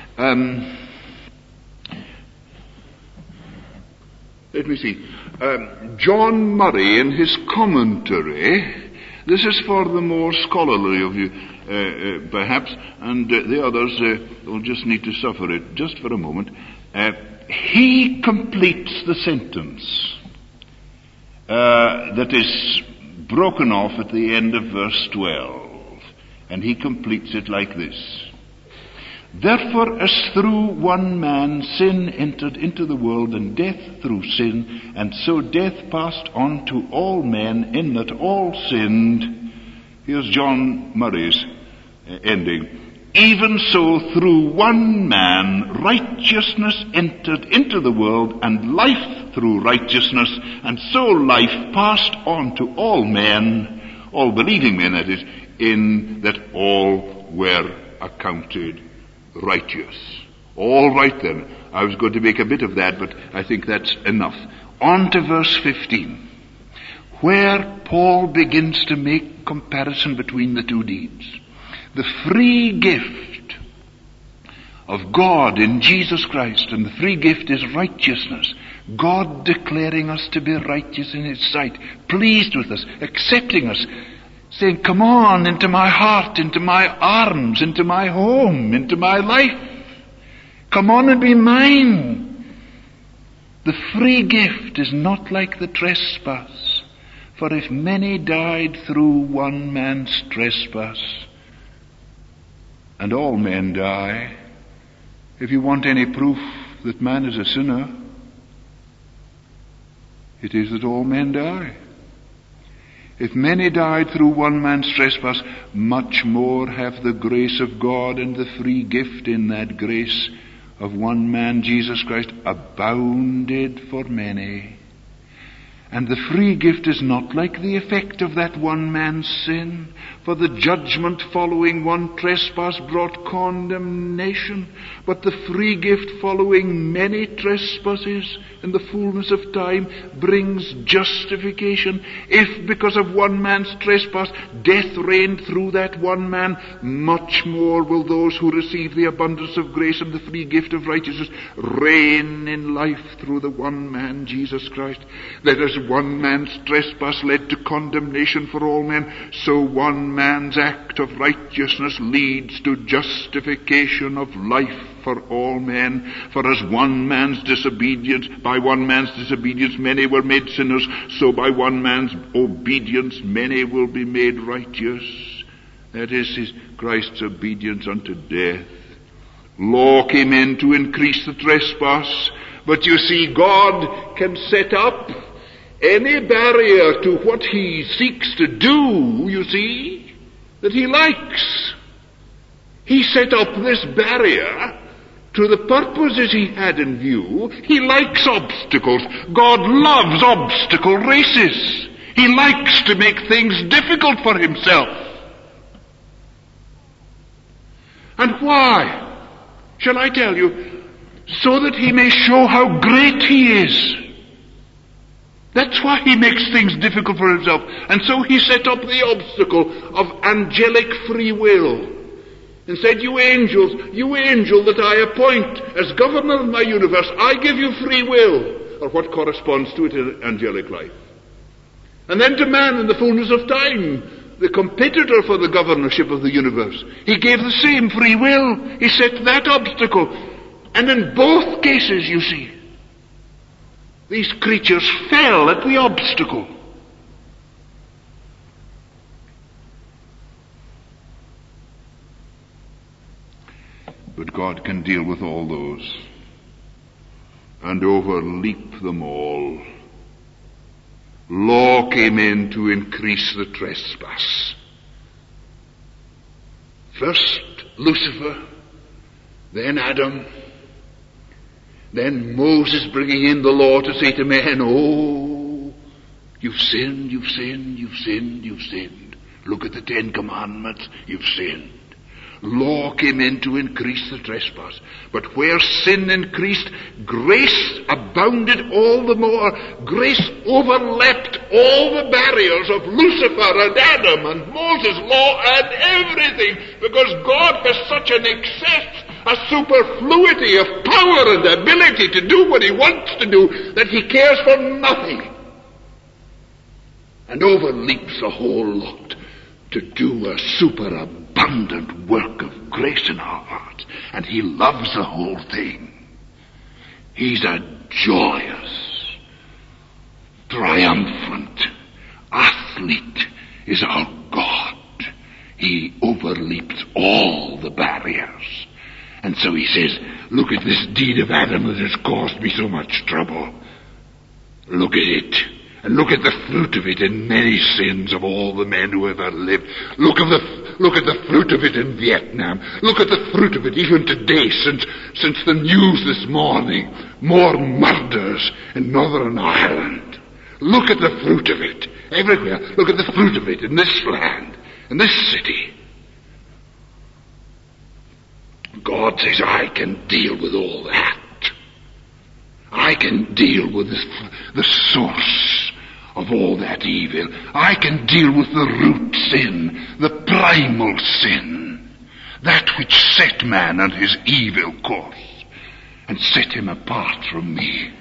Let me see. John Murray, in his commentary, this is for the more scholarly of you, perhaps, and the others will just need to suffer it just for a moment. He completes the sentence that is broken off at the end of verse 12, and he completes it like this. Therefore, as through one man sin entered into the world, and death through sin, and so death passed on to all men, in that all sinned. Here's John Murray's ending. Even so, through one man, righteousness entered into the world, and life through righteousness, and so life passed on to all men, all believing men, that is, in that all were accounted righteous. All right then. I was going to make a bit of that, but I think that's enough. On to verse 15, where Paul begins to make comparison between the two deeds. The free gift of God in Jesus Christ, and the free gift is righteousness. God declaring us to be righteous in His sight, pleased with us, accepting us, saying, come on into my heart, into my arms, into my home, into my life. Come on and be mine. The free gift is not like the trespass. For if many died through one man's trespass, and all men die, if you want any proof that man is a sinner, it is that all men die. If many died through one man's trespass, much more have the grace of God and the free gift in that grace of one man, Jesus Christ, abounded for many. And the free gift is not like the effect of that one man's sin, for the judgment following one trespass brought condemnation, but the free gift following many trespasses in the fullness of time brings justification. If because of one man's trespass death reigned through that one man, much more will those who receive the abundance of grace and the free gift of righteousness reign in life through the one man, Jesus Christ. That as one man's trespass led to condemnation for all men, so one man's act of righteousness leads to justification of life for all men. For as by one man's disobedience many were made sinners, so by one man's obedience many will be made righteous. That is Christ's obedience unto death. Law came in to increase the trespass, but you see, God can set up any barrier to what He seeks to do, you see, that He likes. He set up this barrier to the purposes He had in view. He likes obstacles. God loves obstacle races. He likes to make things difficult for Himself. And why? Shall I tell you? So that He may show how great He is. That's why He makes things difficult for Himself. And so He set up the obstacle of angelic free will. And said, you angel that I appoint as governor of my universe, I give you free will, or what corresponds to it in angelic life. And then to man in the fullness of time, the competitor for the governorship of the universe, He gave the same free will. He set that obstacle. And in both cases, you see, these creatures fell at the obstacle. But God can deal with all those and overleap them all. Law came in to increase the trespass. First Lucifer, then Adam, then Moses bringing in the law to say to men, oh, you've sinned, you've sinned, you've sinned, you've sinned. Look at the 10 Commandments, you've sinned. Law came in to increase the trespass. But where sin increased, grace abounded all the more. Grace overleapt all the barriers of Lucifer and Adam and Moses' law and everything, because God has such an excess, a superfluity of power and ability to do what He wants to do, that He cares for nothing, and overleaps the whole lot to do a superabundant work of grace in our hearts. And He loves the whole thing. He's a joyous, triumphant athlete is our God. He overleaps all the barriers. And so He says, look at this deed of Adam that has caused me so much trouble. Look at it. And look at the fruit of it in many sins of all the men who ever lived. Look at the fruit of it in Vietnam. Look at the fruit of it even today, since the news this morning. More murders in Northern Ireland. Look at the fruit of it everywhere. Look at the fruit of it in this land. in this city, God says, I can deal with all that. I can deal with the source of all that evil. I can deal with the root sin, the primal sin, that which set man on his evil course and set him apart from me.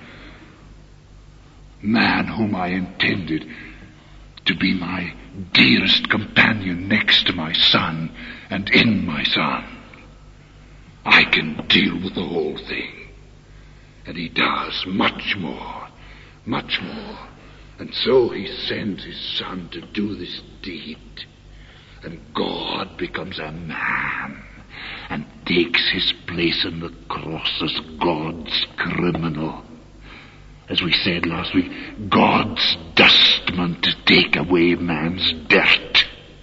Man whom I intended to be my dearest companion next to my son and in my son. I can deal with the whole thing. And he does much more, much more. And so he sends his son to do this deed. And God becomes a man and takes his place on the cross as God's criminal. As we said last week, God's dustman to take away man's dirt.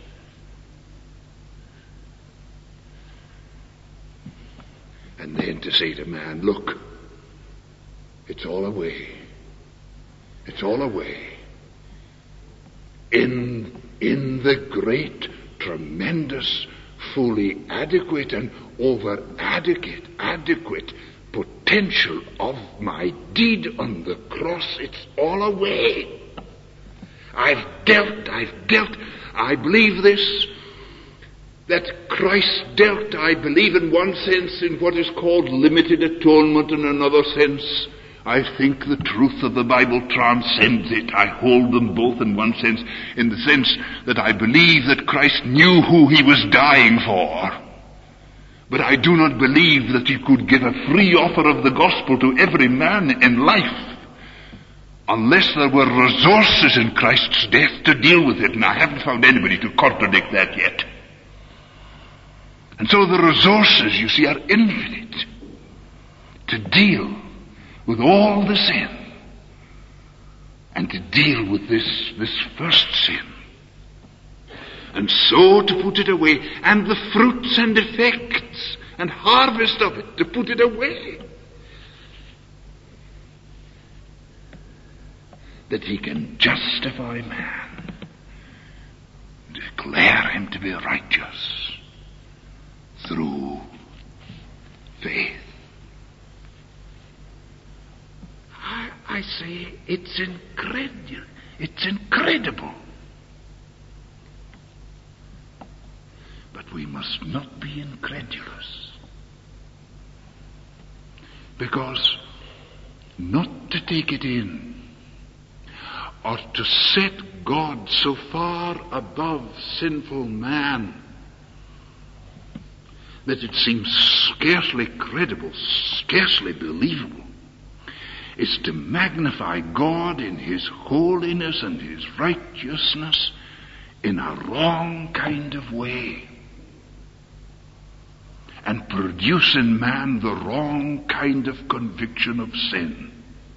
And then to say to man, look, it's all away. It's all away. In the great, tremendous, fully adequate and over adequate potential of my deed on the cross, it's all away. I've dealt. I believe this, that Christ dealt, I believe in one sense, in what is called limited atonement, in another sense, I think the truth of the Bible transcends it. I hold them both in one sense, in the sense that I believe that Christ knew who he was dying for. But I do not believe that he could give a free offer of the gospel to every man in life, unless there were resources in Christ's death to deal with it, and I haven't found anybody to contradict that yet. And so the resources, you see, are infinite to deal with all the sin and to deal with this first sin. And so to put it away, and the fruits and effects and harvest of it, to put it away. That he can justify man, declare him to be righteous through faith. I say it's incredible. It's incredible. But we must not be incredulous. Because not to take it in, or to set God so far above sinful man that it seems scarcely credible, scarcely believable, is to magnify God in his holiness and his righteousness in a wrong kind of way, and produce in man the wrong kind of conviction of sin.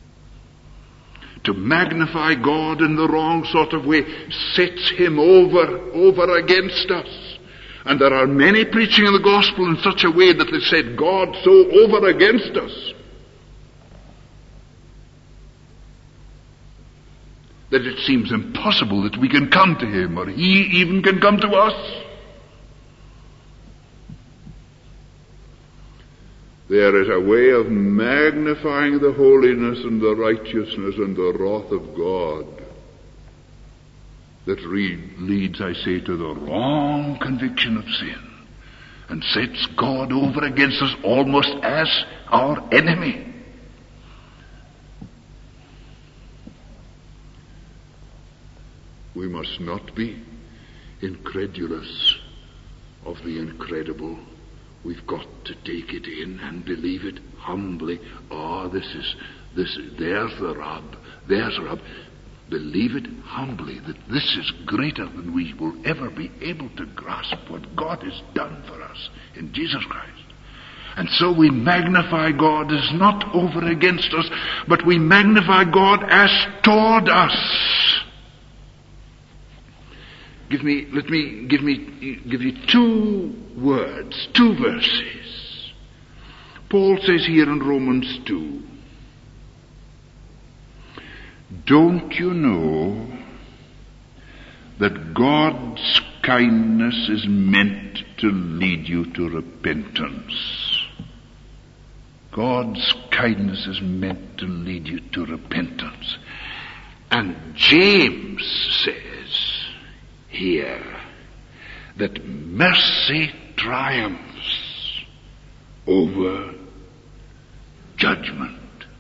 To magnify God in the wrong sort of way sets him over against us. And there are many preaching the gospel in such a way that they set God so over against us that it seems impossible that we can come to him, or he even can come to us. There is a way of magnifying the holiness and the righteousness and the wrath of God that leads, I say, to the wrong conviction of sin and sets God over against us almost as our enemy. We must not be incredulous of the incredible. We've got to take it in and believe it humbly. There's the rub. There's the rub. Believe it humbly that this is greater than we will ever be able to grasp, what God has done for us in Jesus Christ. And so we magnify God as not over against us, but we magnify God as toward us. Give you two words, two verses. Paul says here in Romans 2, don't you know that God's kindness is meant to lead you to repentance. God's kindness is meant to lead you to repentance. And James says here that mercy triumphs over judgment.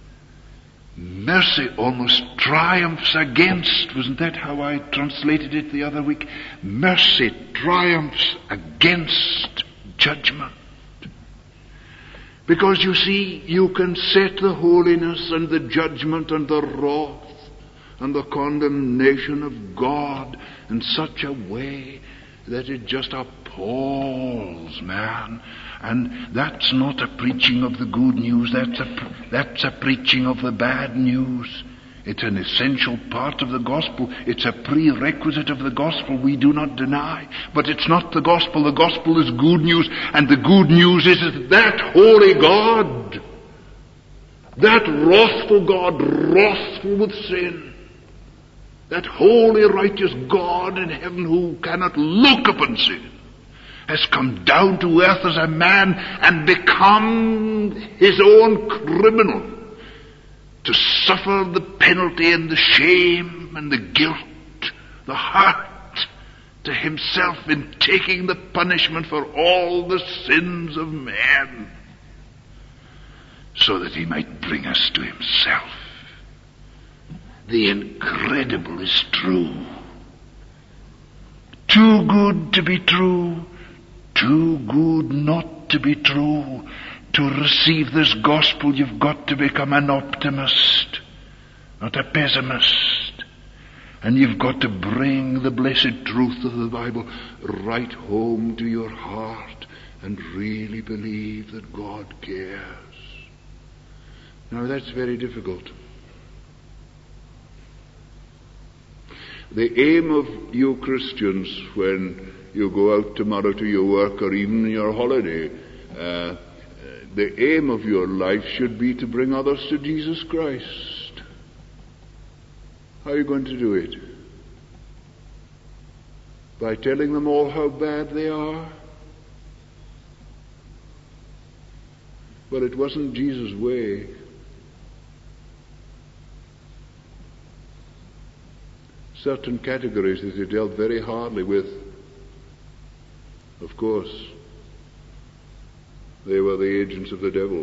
Mercy almost triumphs against, wasn't that how I translated it the other week? Mercy triumphs against judgment. Because you see, you can set the holiness and the judgment and the wrath and the condemnation of God in such a way that it just appalls man. And that's not a preaching of the good news, that's a preaching of the bad news. It's an essential part of the gospel. It's a prerequisite of the gospel, we do not deny. But it's not the gospel. The gospel is good news, and the good news is that holy God, that wrathful God, wrathful with sin, that holy righteous God in heaven who cannot look upon sin, has come down to earth as a man and become his own criminal to suffer the penalty and the shame and the guilt, the hurt to himself in taking the punishment for all the sins of man, so that he might bring us to himself. The incredible is true. Too good to be true, too good not to be true. To receive this gospel, you've got to become an optimist, not a pessimist. And you've got to bring the blessed truth of the Bible right home to your heart and really believe that God cares. Now that's very difficult. The aim of you Christians when you go out tomorrow to your work or even your holiday, the aim of your life should be to bring others to Jesus Christ. How are you going to do it? By telling them all how bad they are? Well, it wasn't Jesus' way. Certain categories that he dealt very hardly with, of course, they were the agents of the devil.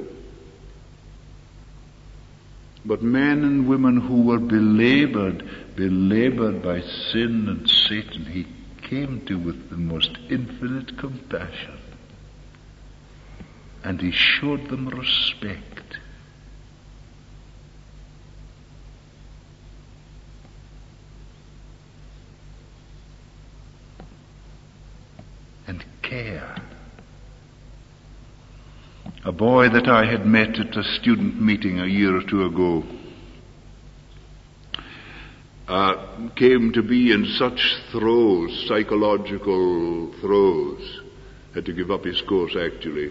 But men and women who were belabored by sin and Satan, he came to with the most infinite compassion. And he showed them respect. And care. A boy that I had met at a student meeting a year or two ago came to be in such throes, psychological throes, had to give up his course actually,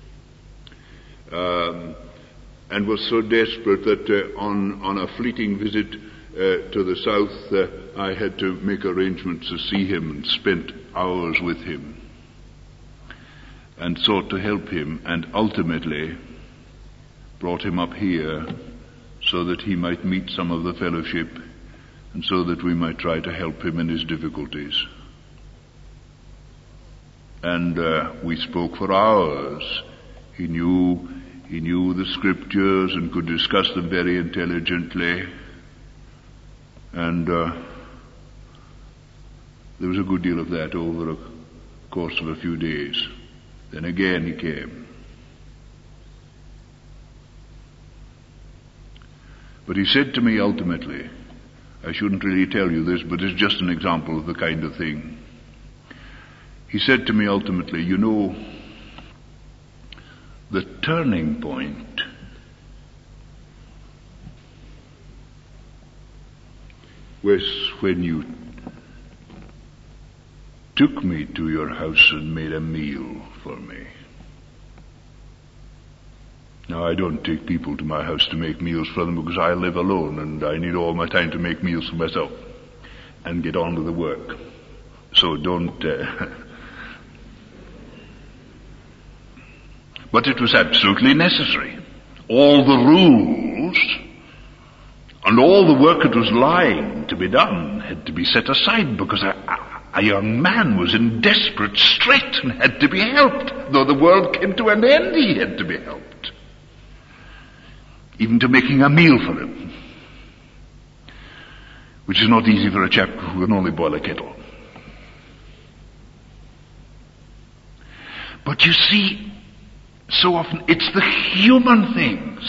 and was so desperate that on a fleeting visit to the south, I had to make arrangements to see him and spent hours with him and sought to help him, and ultimately brought him up here so that he might meet some of the fellowship and so that we might try to help him in his difficulties. And we spoke for hours. He knew the scriptures and could discuss them very intelligently. And there was a good deal of that over a course of a few days. Then again he came. But he said to me ultimately, I shouldn't really tell you this, but it's just an example of the kind of thing. He said to me ultimately, you know, the turning point was when you took me to your house and made a meal for me. Now, I don't take people to my house to make meals for them because I live alone and I need all my time to make meals for myself and get on with the work. So don't... But it was absolutely necessary. All the rules and all the work that was lying to be done had to be set aside because a young man was in desperate strait and had to be helped. Though the world came to an end, he had to be helped. Even to making a meal for him, which is not easy for a chap who can only boil a kettle. But you see, so often it's the human things.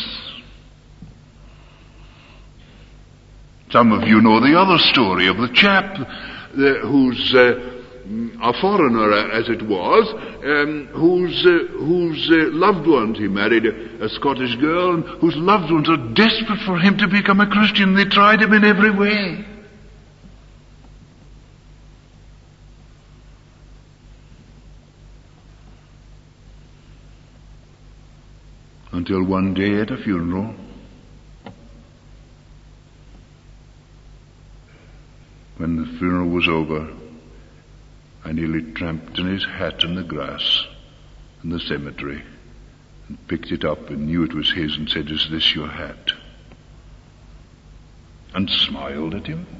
Some of you know the other story of the chap who's a foreigner, as it was, whose loved ones, he married a Scottish girl, and whose loved ones are desperate for him to become a Christian. They tried him in every way. Until one day at a funeral, when the funeral was over, I nearly tramped on his hat in the grass in the cemetery and picked it up and knew it was his and said, "Is this your hat?" And smiled at him.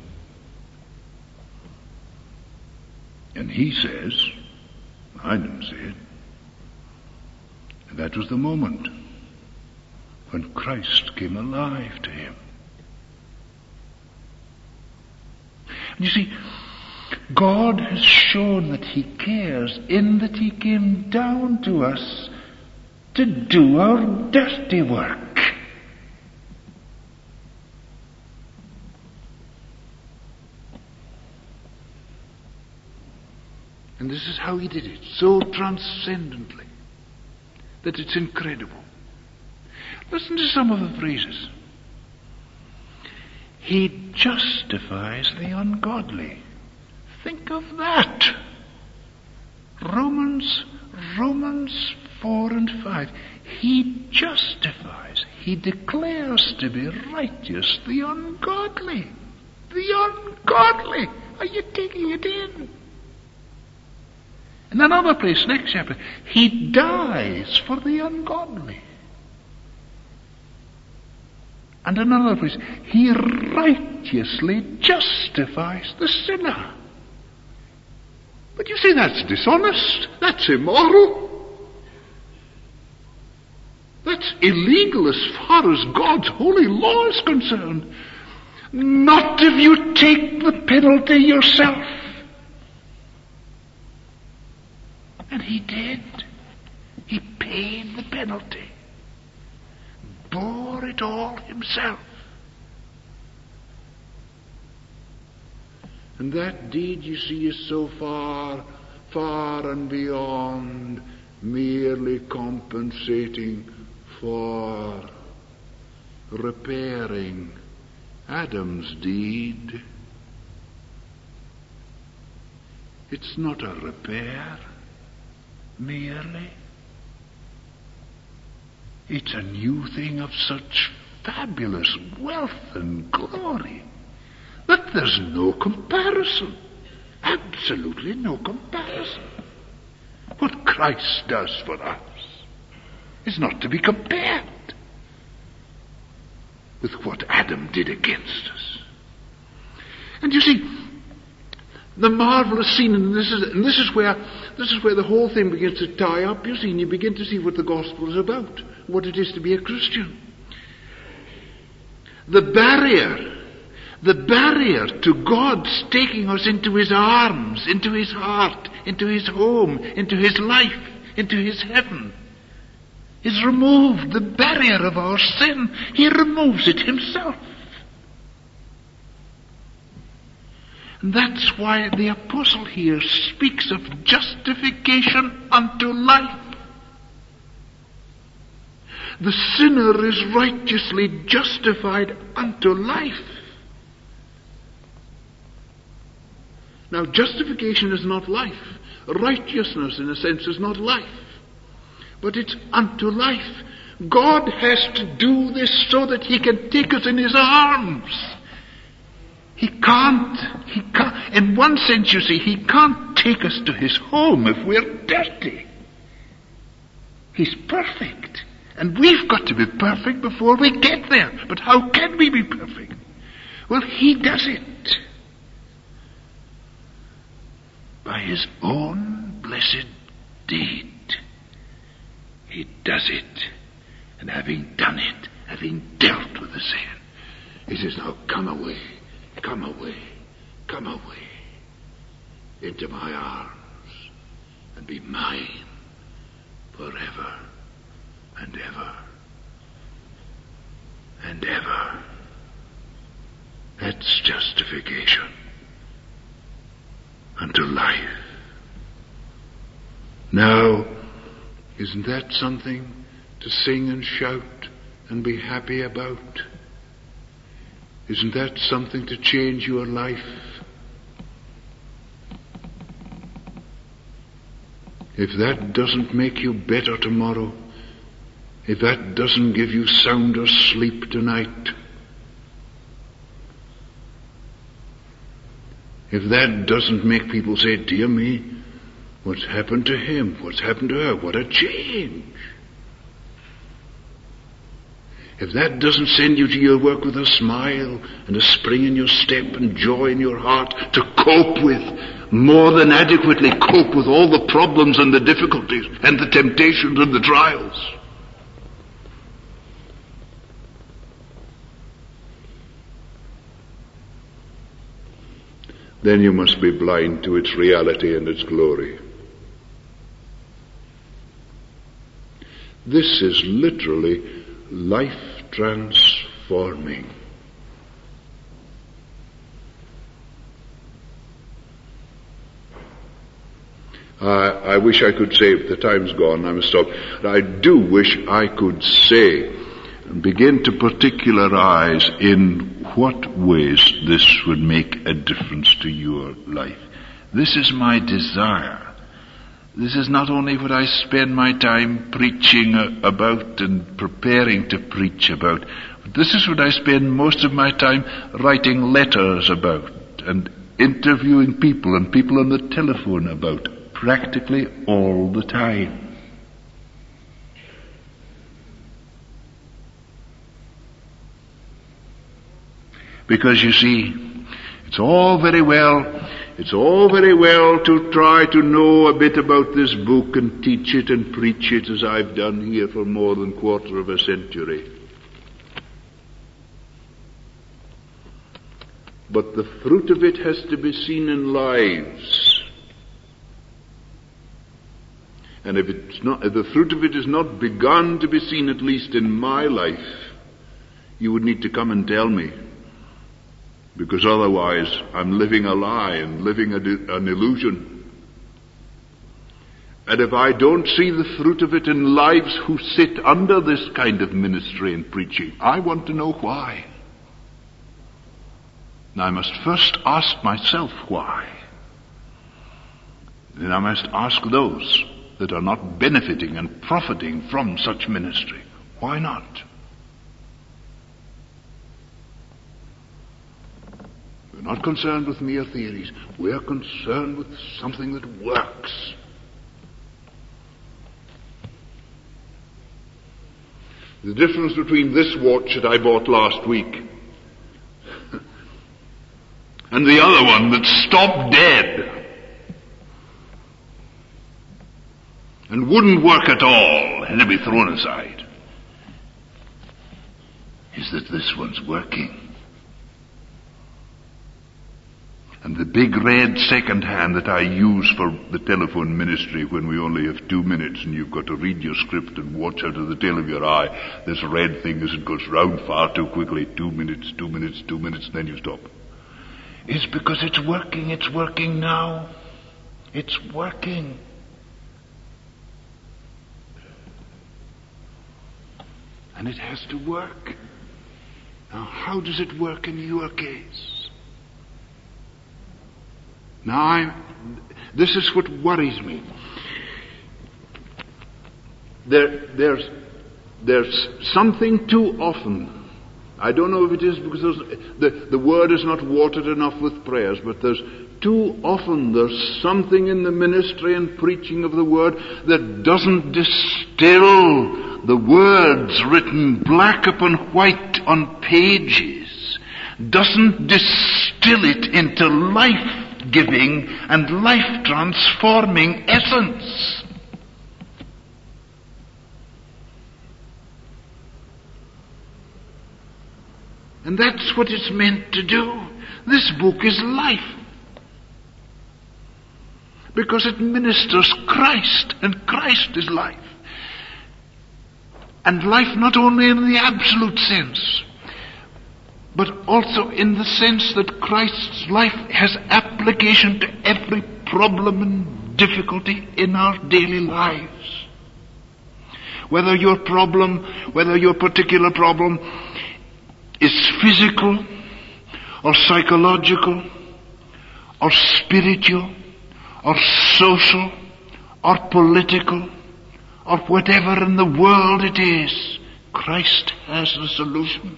And he says, I didn't say it, and that was the moment when Christ came alive to him. And you see, God has shown that he cares in that he came down to us to do our dirty work. And this is how he did it, so transcendently, that it's incredible. Listen to some of the phrases. He justifies the ungodly. Think of that. Romans 4 and 5. He justifies, he declares to be righteous the ungodly. The ungodly. Are you taking it in? In another place, next chapter, he dies for the ungodly. And another place, he righteously justifies the sinner. But you see, that's dishonest. That's immoral. That's illegal as far as God's holy law is concerned. Not if you take the penalty yourself. And he did. He paid the penalty. Bore it all himself. And that deed, you see, is so far, far and beyond merely compensating for repairing Adam's deed. It's not a repair, merely. It's a new thing of such fabulous wealth and glory that there's no comparison. Absolutely no comparison. What Christ does for us is not to be compared with what Adam did against us. And you see, the marvelous scene, and this is where the whole thing begins to tie up, you see, and you begin to see what the gospel is about, what it is to be a Christian. The barrier to God's taking us into his arms, into his heart, into his home, into his life, into his heaven, is removed. The barrier of our sin, he removes it himself. And that's why the apostle here speaks of justification unto life. The sinner is righteously justified unto life. Now, justification is not life. Righteousness, in a sense, is not life. But it's unto life. God has to do this so that he can take us in his arms. He can't, in one sense, you see, he can't take us to his home if we're dirty. He's perfect. And we've got to be perfect before we get there. But how can we be perfect? Well, he does it by his own blessed deed. He does it. And having done it, having dealt with the sin, he says, now come away, come away, come away into my arms and be mine forever and ever and ever. That's justification unto life. Now, isn't that something to sing and shout and be happy about? Isn't that something to change your life? If that doesn't make you better tomorrow, if that doesn't give you sounder sleep tonight, if that doesn't make people say, dear me, what's happened to him? What's happened to her? What a change. If that doesn't send you to your work with a smile and a spring in your step and joy in your heart to cope with, more than adequately cope with all the problems and the difficulties and the temptations and the trials, then you must be blind to its reality and its glory. This is literally life transforming. I wish I could say, the time's gone, I must stop. I do wish I could say, begin to particularize in what ways this would make a difference to your life. This is my desire. This is not only what I spend my time preaching about and preparing to preach about, but this is what I spend most of my time writing letters about and interviewing people and people on the telephone about, practically all the time. Because you see, it's all very well to try to know a bit about this book and teach it and preach it as I've done here for more than a quarter of a century. But the fruit of it has to be seen in lives. And if the fruit of it is not begun to be seen, at least in my life, you would need to come and tell me. Because otherwise I'm living a lie and living an illusion. And if I don't see the fruit of it in lives who sit under this kind of ministry and preaching, I want to know why. Now I must first ask myself why. Then I must ask those that are not benefiting and profiting from such ministry. Why not? We're not concerned with mere theories. We're concerned with something that works. The difference between this watch that I bought last week and the other one that stopped dead and wouldn't work at all, had to be thrown aside, is that this one's working. And the big red second hand that I use for the telephone ministry when we only have 2 minutes and you've got to read your script and watch out of the tail of your eye, this red thing as it goes round far too quickly, 2 minutes, 2 minutes, 2 minutes, and then you stop. It's because it's working now. It's working. And it has to work. Now, how does it work in your case? Now, this is what worries me. There's something too often I don't know if it is because the word is not watered enough with prayers, but there's too often there's something in the ministry and preaching of the word that doesn't distill the words written black upon white on pages, doesn't distill it into life-giving and life-transforming essence. And that's what it's meant to do. This book is life. Because it ministers Christ, and Christ is life. And life not only in the absolute sense, but also in the sense that Christ's life has application to every problem and difficulty in our daily lives. Whether your particular problem is physical, or psychological, or spiritual, or social, or political, or whatever in the world it is, Christ has the solution.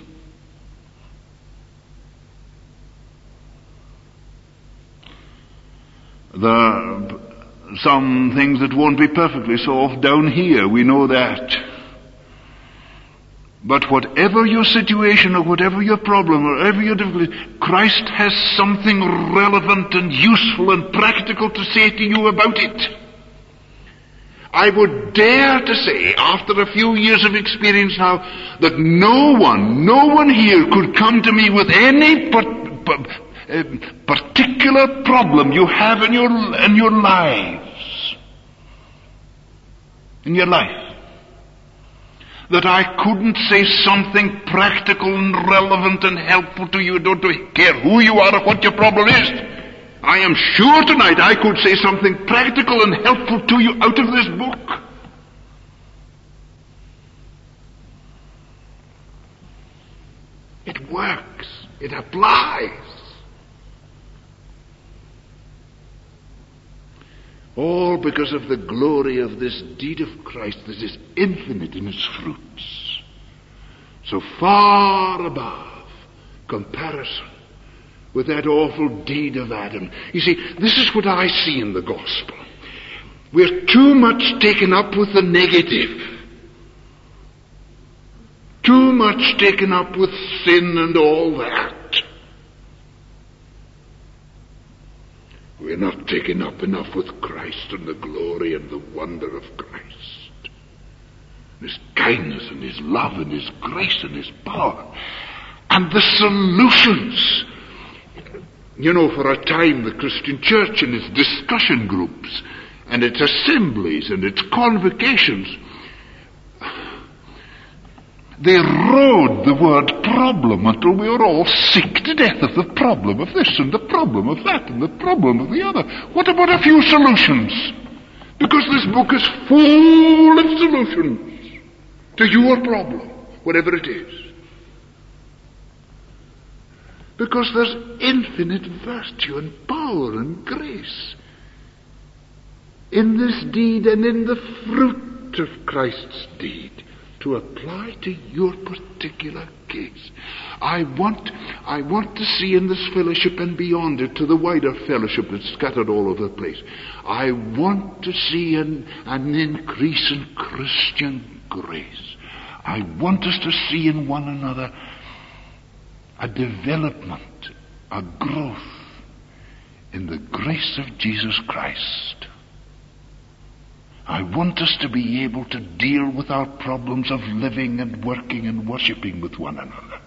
There are some things that won't be perfectly solved down here, we know that. But whatever your situation or whatever your problem or whatever your difficulty, Christ has something relevant and useful and practical to say to you about it. I would dare to say, after a few years of experience now, that no one here could come to me with any particular problem you have in your lives, in your life, that I couldn't say something practical and relevant and helpful to you. Don't care who you are or what your problem is. I am sure tonight I could say something practical and helpful to you out of this book. It works. It applies. All because of the glory of this deed of Christ that is infinite in its fruits. So far above comparison with that awful deed of Adam. You see, this is what I see in the gospel. We're too much taken up with the negative. Too much taken up with sin and all that. We're not taken up enough with Christ and the glory and the wonder of Christ. His kindness and His love and His grace and His power. And the solutions. You know, for a time the Christian church and its discussion groups and its assemblies and its convocations, they rode the word problem until we were all sick to death of the problem of this and the problem of that and the problem of the other. What about a few solutions? Because this book is full of solutions to your problem, whatever it is. Because there's infinite virtue and power and grace in this deed and in the fruit of Christ's deed to apply to your particular case. I want to see in this fellowship and beyond it to the wider fellowship that's scattered all over the place. I want to see an increase in Christian grace. I want us to see in one another a development, a growth in the grace of Jesus Christ. I want us to be able to deal with our problems of living and working and worshipping with one another.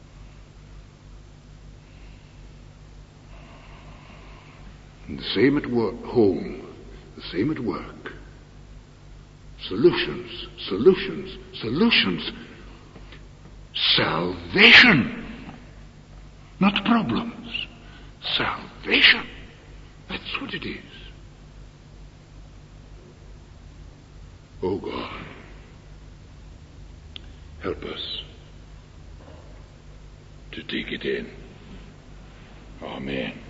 And the same at home, the same at work. Solutions, solutions, solutions. Salvation. Not problems. Salvation. That's what it is. Oh God, help us to take it in. Amen.